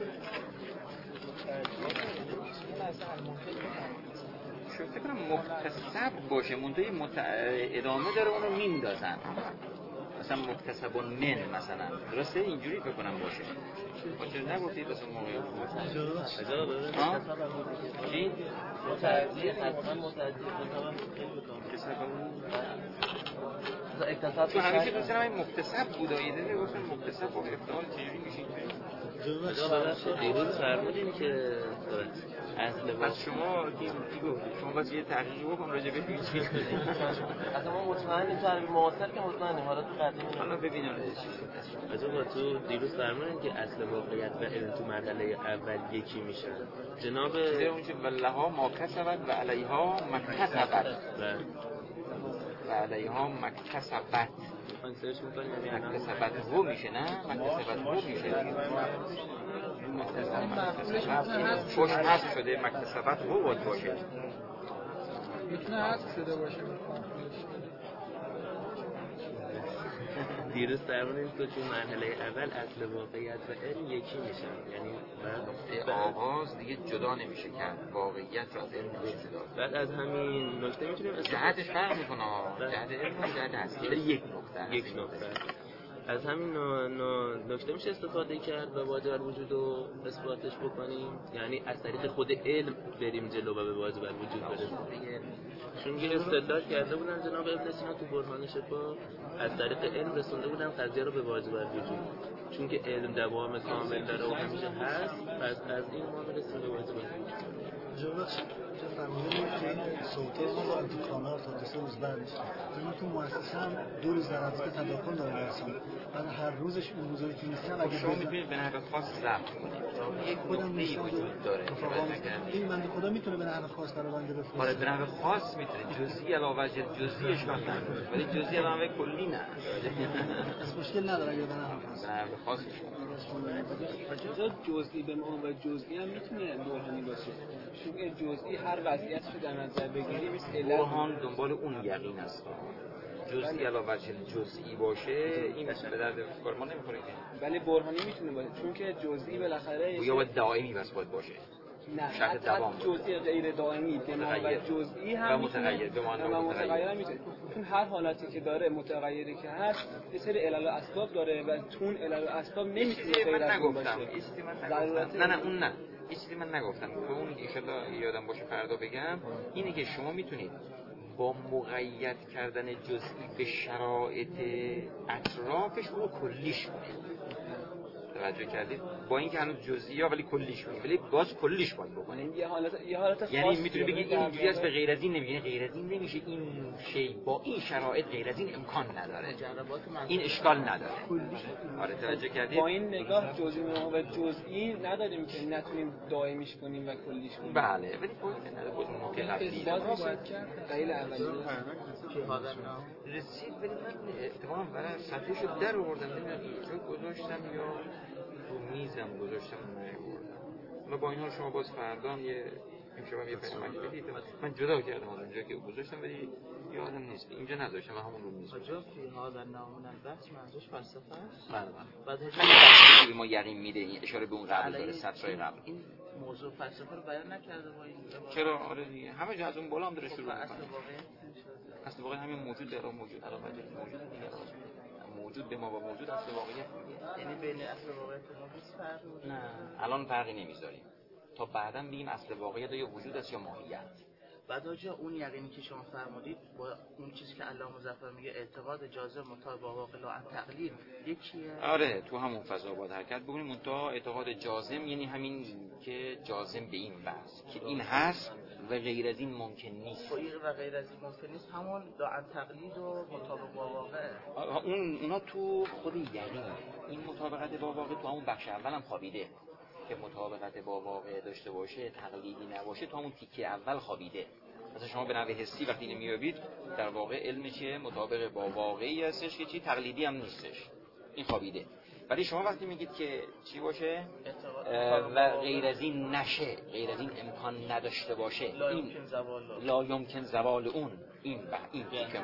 شو فکر کنم مکتسب باشه، منتهی ادامه داره اونو میندازن، مثلا مکتسب من مثلا، درسته؟ اینجوری فکر کنم باشه. با چرا نگفتید اصلا موقعی چی؟ متعدی حتما متعدی اکتساب تو همیشه دوستان همین مکتسب بوده، یه دیده گفتن مکتسب با افتعال چجوری میشه؟ دیروز فرمودیم که اصل پس شما کی گفتید؟ شما باید یه تحقیق بکن راجع به هیچ چیز. اصلا ما مطمئنیم تو عربی معاصر که مطمئنیم، حالا تو قدیم حالا ببینم اجازه تو دیروز فرمودیم که اصل واقعیت و علم تو مرحله اول یکی میشن. جناب اون که ولها ما کسبت و علیها مکتسبت و علیها مکتسبت مکتسبت هو میشه، نه مکتسبت هو میشه، خوش حذف شده، مکتسبت هو باید باشه، میتونه حذف شده باشه. دیروز فرمودیم که تو مرحله اول اصل واقعیت و علم یکی میشن، یعنی نقطه آغاز دیگه جدا نمیشه کرد، واقعیت رو از علم نمیشه جدا. بعد از همین نکته میتونیم جهتش فرق میکنه، جهت علم و جهت اصلی یک نکته. از همین نکته میشه استفاده کرد و واجب الوجود رو اثباتش بکنیم، یعنی از طریق خود علم بریم جلو و به واجب الوجود برسیم. چون که استدلال کرده بودن جناب ابن سینا تو برهان شفا، از طریق علم رسونده بودن قضیه رو به واجب الوجود، چون که علم دوام کامل داره و همیشه هست، پس از این ما میرسیم به واجب الوجود. جواب چه فرمودید که این صوتی نذارن تو کانال تا 2 روز بعد میشه. من تو مؤسسه هم 2 روز در هفته تداخل داره برسون. بعد هر روزش اون روزایی که نیستم اگه شما میتونید به نحو خاص ضبط کنید. یک خودم نقطه‌ای وجود داره. این بنده خدا میتونه به نحو خاص برای بنده بفرسته. آره به نحو خاص میتونه. جزئی علاوه جزئی اشکال نداره. ولی جزئی علاوه کلی نه. از مشکل نداره اگه به نحو خاص. به نحو خاص جزئی به ما و جزئی هم میتونه برهانی باشه. چون جزئی هر وضعیتی که در نظر بگیری مثل برهان دنبال اون یقین است. جزئی علاوه جزئی باشه این به درد کار ما نمیخوره. ولی برهانی میتونه باشه چون که جزئی بالاخره یا باید دائمی بس باشه. نه شرط دوام جزئی غیر دائمی به ما و جزئی هم متغیر به معنی متغیر هم میتونه. چون هر حالتی که داره متغیری که هست یه سری علل و اسباب داره و تون علل و اسباب نمیتونه غیر از اون باشه. نه اون نه. یه چیزی من نگفتم. به اون ان شاءالله یادم باشه فردا بگم. اینه که شما میتونید با مقید کردن جزئی به شرایط اطرافش رو کلیش کنید. توجه کردید؟ با اینکه هنوز جزئیه ولی کلیش کنید. ولی باز کلیش بکنید. یه حالت خاص. یعنی میتونی بگید این اینجوری است به غیر از این نمیگه. غیر از این نمیشه. این شی با این شرایط غیر از این امکان نداره. این اشکال نداره. آره توجه کردید؟ با این نگاه جزئی و جزئی نداریم که نتونیم دائمیش کنیم و کلیش کنیم. بله ولی باید نداره. باز موقع قبلی دلیل اولیه رسید ولی من اتفاقا برای سطحشو در آوردم نمیدونم اینجا گذاشتم یا رو میزم گذاشتم نمی‌آوردم. حالا با این حال شما باز فردا هم یه امشب یه پیامک بدید. من جدا کردم از اونجا که گذاشتم ولی یادم نیست. اینجا نذاشتم همون رو میز. کجا فی هذا نامون البحث منظورش فلسفه است؟ بله. بعد همین به ما یقین میده این اشاره به اون قبل داره سطرهای قبل. این موضوع فلسفه رو بیان نکرده با این. چرا؟ آره دیگه. همه جا از اون بالا هم داره شروع می‌کنه. اصل واقعیت همین موجود داره موجود علاوه موجود دیگه موجود به ما با موجود اصل واقعیت یعنی بین اصل واقعیت و موجود فرق نه الان فرقی نمیذاریم تا بعداً بگیم اصل واقعیت یا وجود است یا ماهیت. بعد آجا اون یقینی که شما فرمودید با اون چیزی که علامه مظفر میگه اعتقاد جازم مطابق با واقع لا تقلید یکیه. آره تو همون فضا باید حرکت بکنیم. منتها اعتقاد جازم یعنی همین که جازم به این بحث که این هست و غیر از این ممکن نیست. و غیر از این ممکن نیست همون لا تقلید و مطابق با واقع. اونا تو خود یقین. این مطابقت با واقع تو همون بخش اول هم خوابیده که مطابقت با واقع داشته باشه تقلیدی نباشه تو همون تیکه اول خوابیده. مثلا شما به نحو حسی وقتی اینو میابید در واقع علم چیه مطابق با واقعی هستش که چی تقلیدی هم نیستش این خوابیده. ولی شما وقتی میگید که چی باشه و غیر از این نشه غیر از این امکان نداشته باشه این لا یمکن زوال اون این تیکه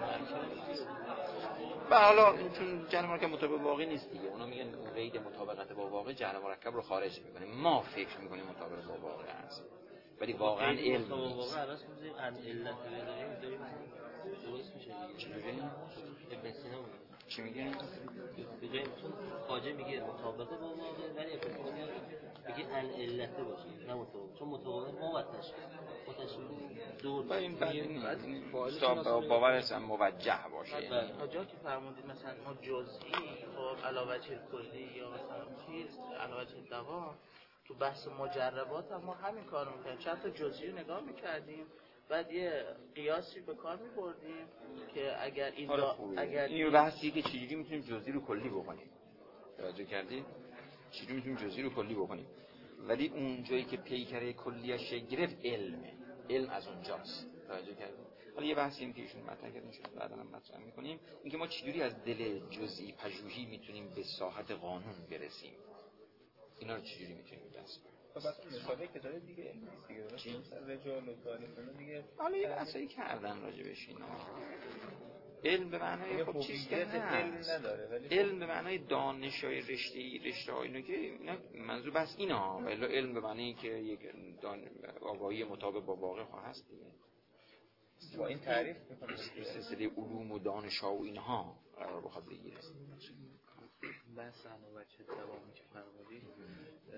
و حالا چون جعل مرکب مطابق واقعی نیست دیگه اونا میگن قید مطابقت با واقع جعل مرکب رو خارج میکنه. ما فکر میکنیم مطابق با واقع هست ولی واقعا علم نیست. واقعا راست میگی از علت داریم درست میشه دیگه. چی میگه؟ بگه چون خواجه میگه مطابقه با واقع ولی بگه العلت باشه نه مطابقه چون مطابقه ما و تشکیل دور با این باور است موجه باشه. تا جا که فرمودید مثلا ما جزئی خب علاوه کلی یا مثلا چیز علاوه دوام تو بحث مجربات هم ما همین کارو میکنیم. چند تا جزئی رو نگاه میکردیم بعد یه قیاسی به کار میبردیم که اگر این این بحثی که چجوری میتونیم جزئی رو کلی بکنیم. توجه کردید؟ چجوری میتونیم جزئی رو کلی بکنیم. ولی اون جایی که پیکره کلیش گرفت علم از اونجاست. توجه کردید؟ حالا یه بحثی هم که ایشون مطرح کردن شد بعدا هم مطرح می‌کنیم اینکه ما چجوری از دل جزئی پژوهی میتونیم به ساحت قانون برسیم. اینا رو چجوری میتونیم دست خب بس مثالی که داره دیگه علم نیست دیگه درسته رجال و تاریخ اینا دیگه حالا یه بحثایی کردن راجع بهش اینا. علم به معنای خب چیزی که علم نداره ولی علم به معنای دانش‌های رشته‌ای اینو که اینا منظور بس اینا ولی علم به معنی که یک آگاهی مطابق با واقع هست دیگه. با این تعریف می‌کنه سلسله علوم و دانش‌ها و اینها قرار بخواد بگیره. بحث انواع چه دوامی که فرمودید با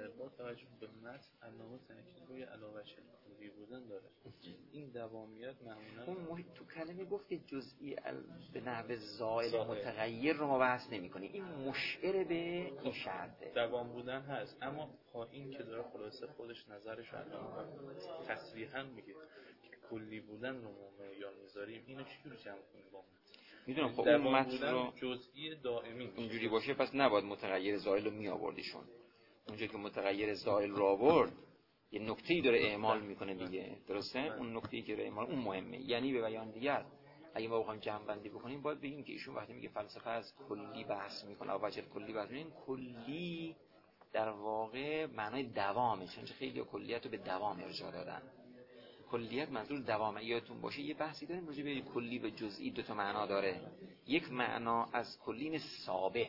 توجه به متن علامه تاکید روی علاوه کلی بودن داره. این دوامیت معمولا اون تو کلمه گفت که جزئی به نحو زائل متغیر رو ما بحث نمی‌کنیم. این مشعر به این شرطه. دوام بودن هست، اما پایین که داره خلاصه خودش نظرش علامه تصریحاً میگه که کلی بودن رو ما معیار میذاریم. اینو چجوری جمع کنیم با میدونم خب اون متن رو جزئی دائمی اینجوری باشه پس نباید متغیر زائل رو می آوردیشون. اونجا که متغیر زائل رو آورد یه نکته‌ای داره اعمال میکنه دیگه، درسته؟ اون نکته‌ای که داره اعمال اون مهمه. یعنی به بیان دیگر اگه ما بخوایم جمع بندی بکنیم باید بگیم که ایشون وقتی میگه فلسفه از کلی بحث میکنه، وجه کلی بحث میکنه، کلی در واقع معنای دوامه، چون خیلی کلیت رو به دوام ارجاع دادن. کلیت منظور دوامه. یادتون باشه یه بحثی داریم راجع به کلی به جزئی، دو تا معنا داره. یک معنا از کلین ثابت،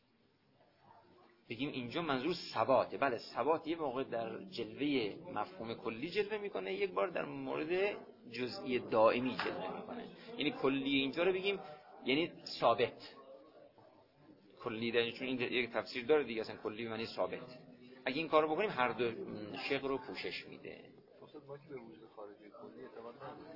بگیم اینجا منظور ثباته. بله ثبات یه موقع در جلوه مفهوم کلی جلوه میکنه، یک بار در مورد جزئی دائمی جلوه میکنه. یعنی کلی اینجا رو بگیم یعنی ثابت. کلی در چون این یک تفسیر داره دیگه، اصلا کلی به معنی ثابت. اگه این کارو بکنیم هر دو شق رو پوشش میده. ما که به وجود خارجی کلی اعتقاد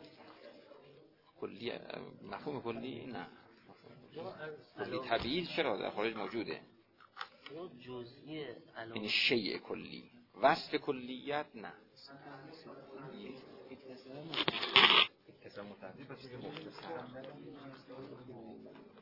کلی مفهوم کلی نه. کلی طبیعی چرا در خارج موجوده؟ جزئی علامه یعنی شیء کلی. وصف کلیت نه. اتصال متعدی پس مختصر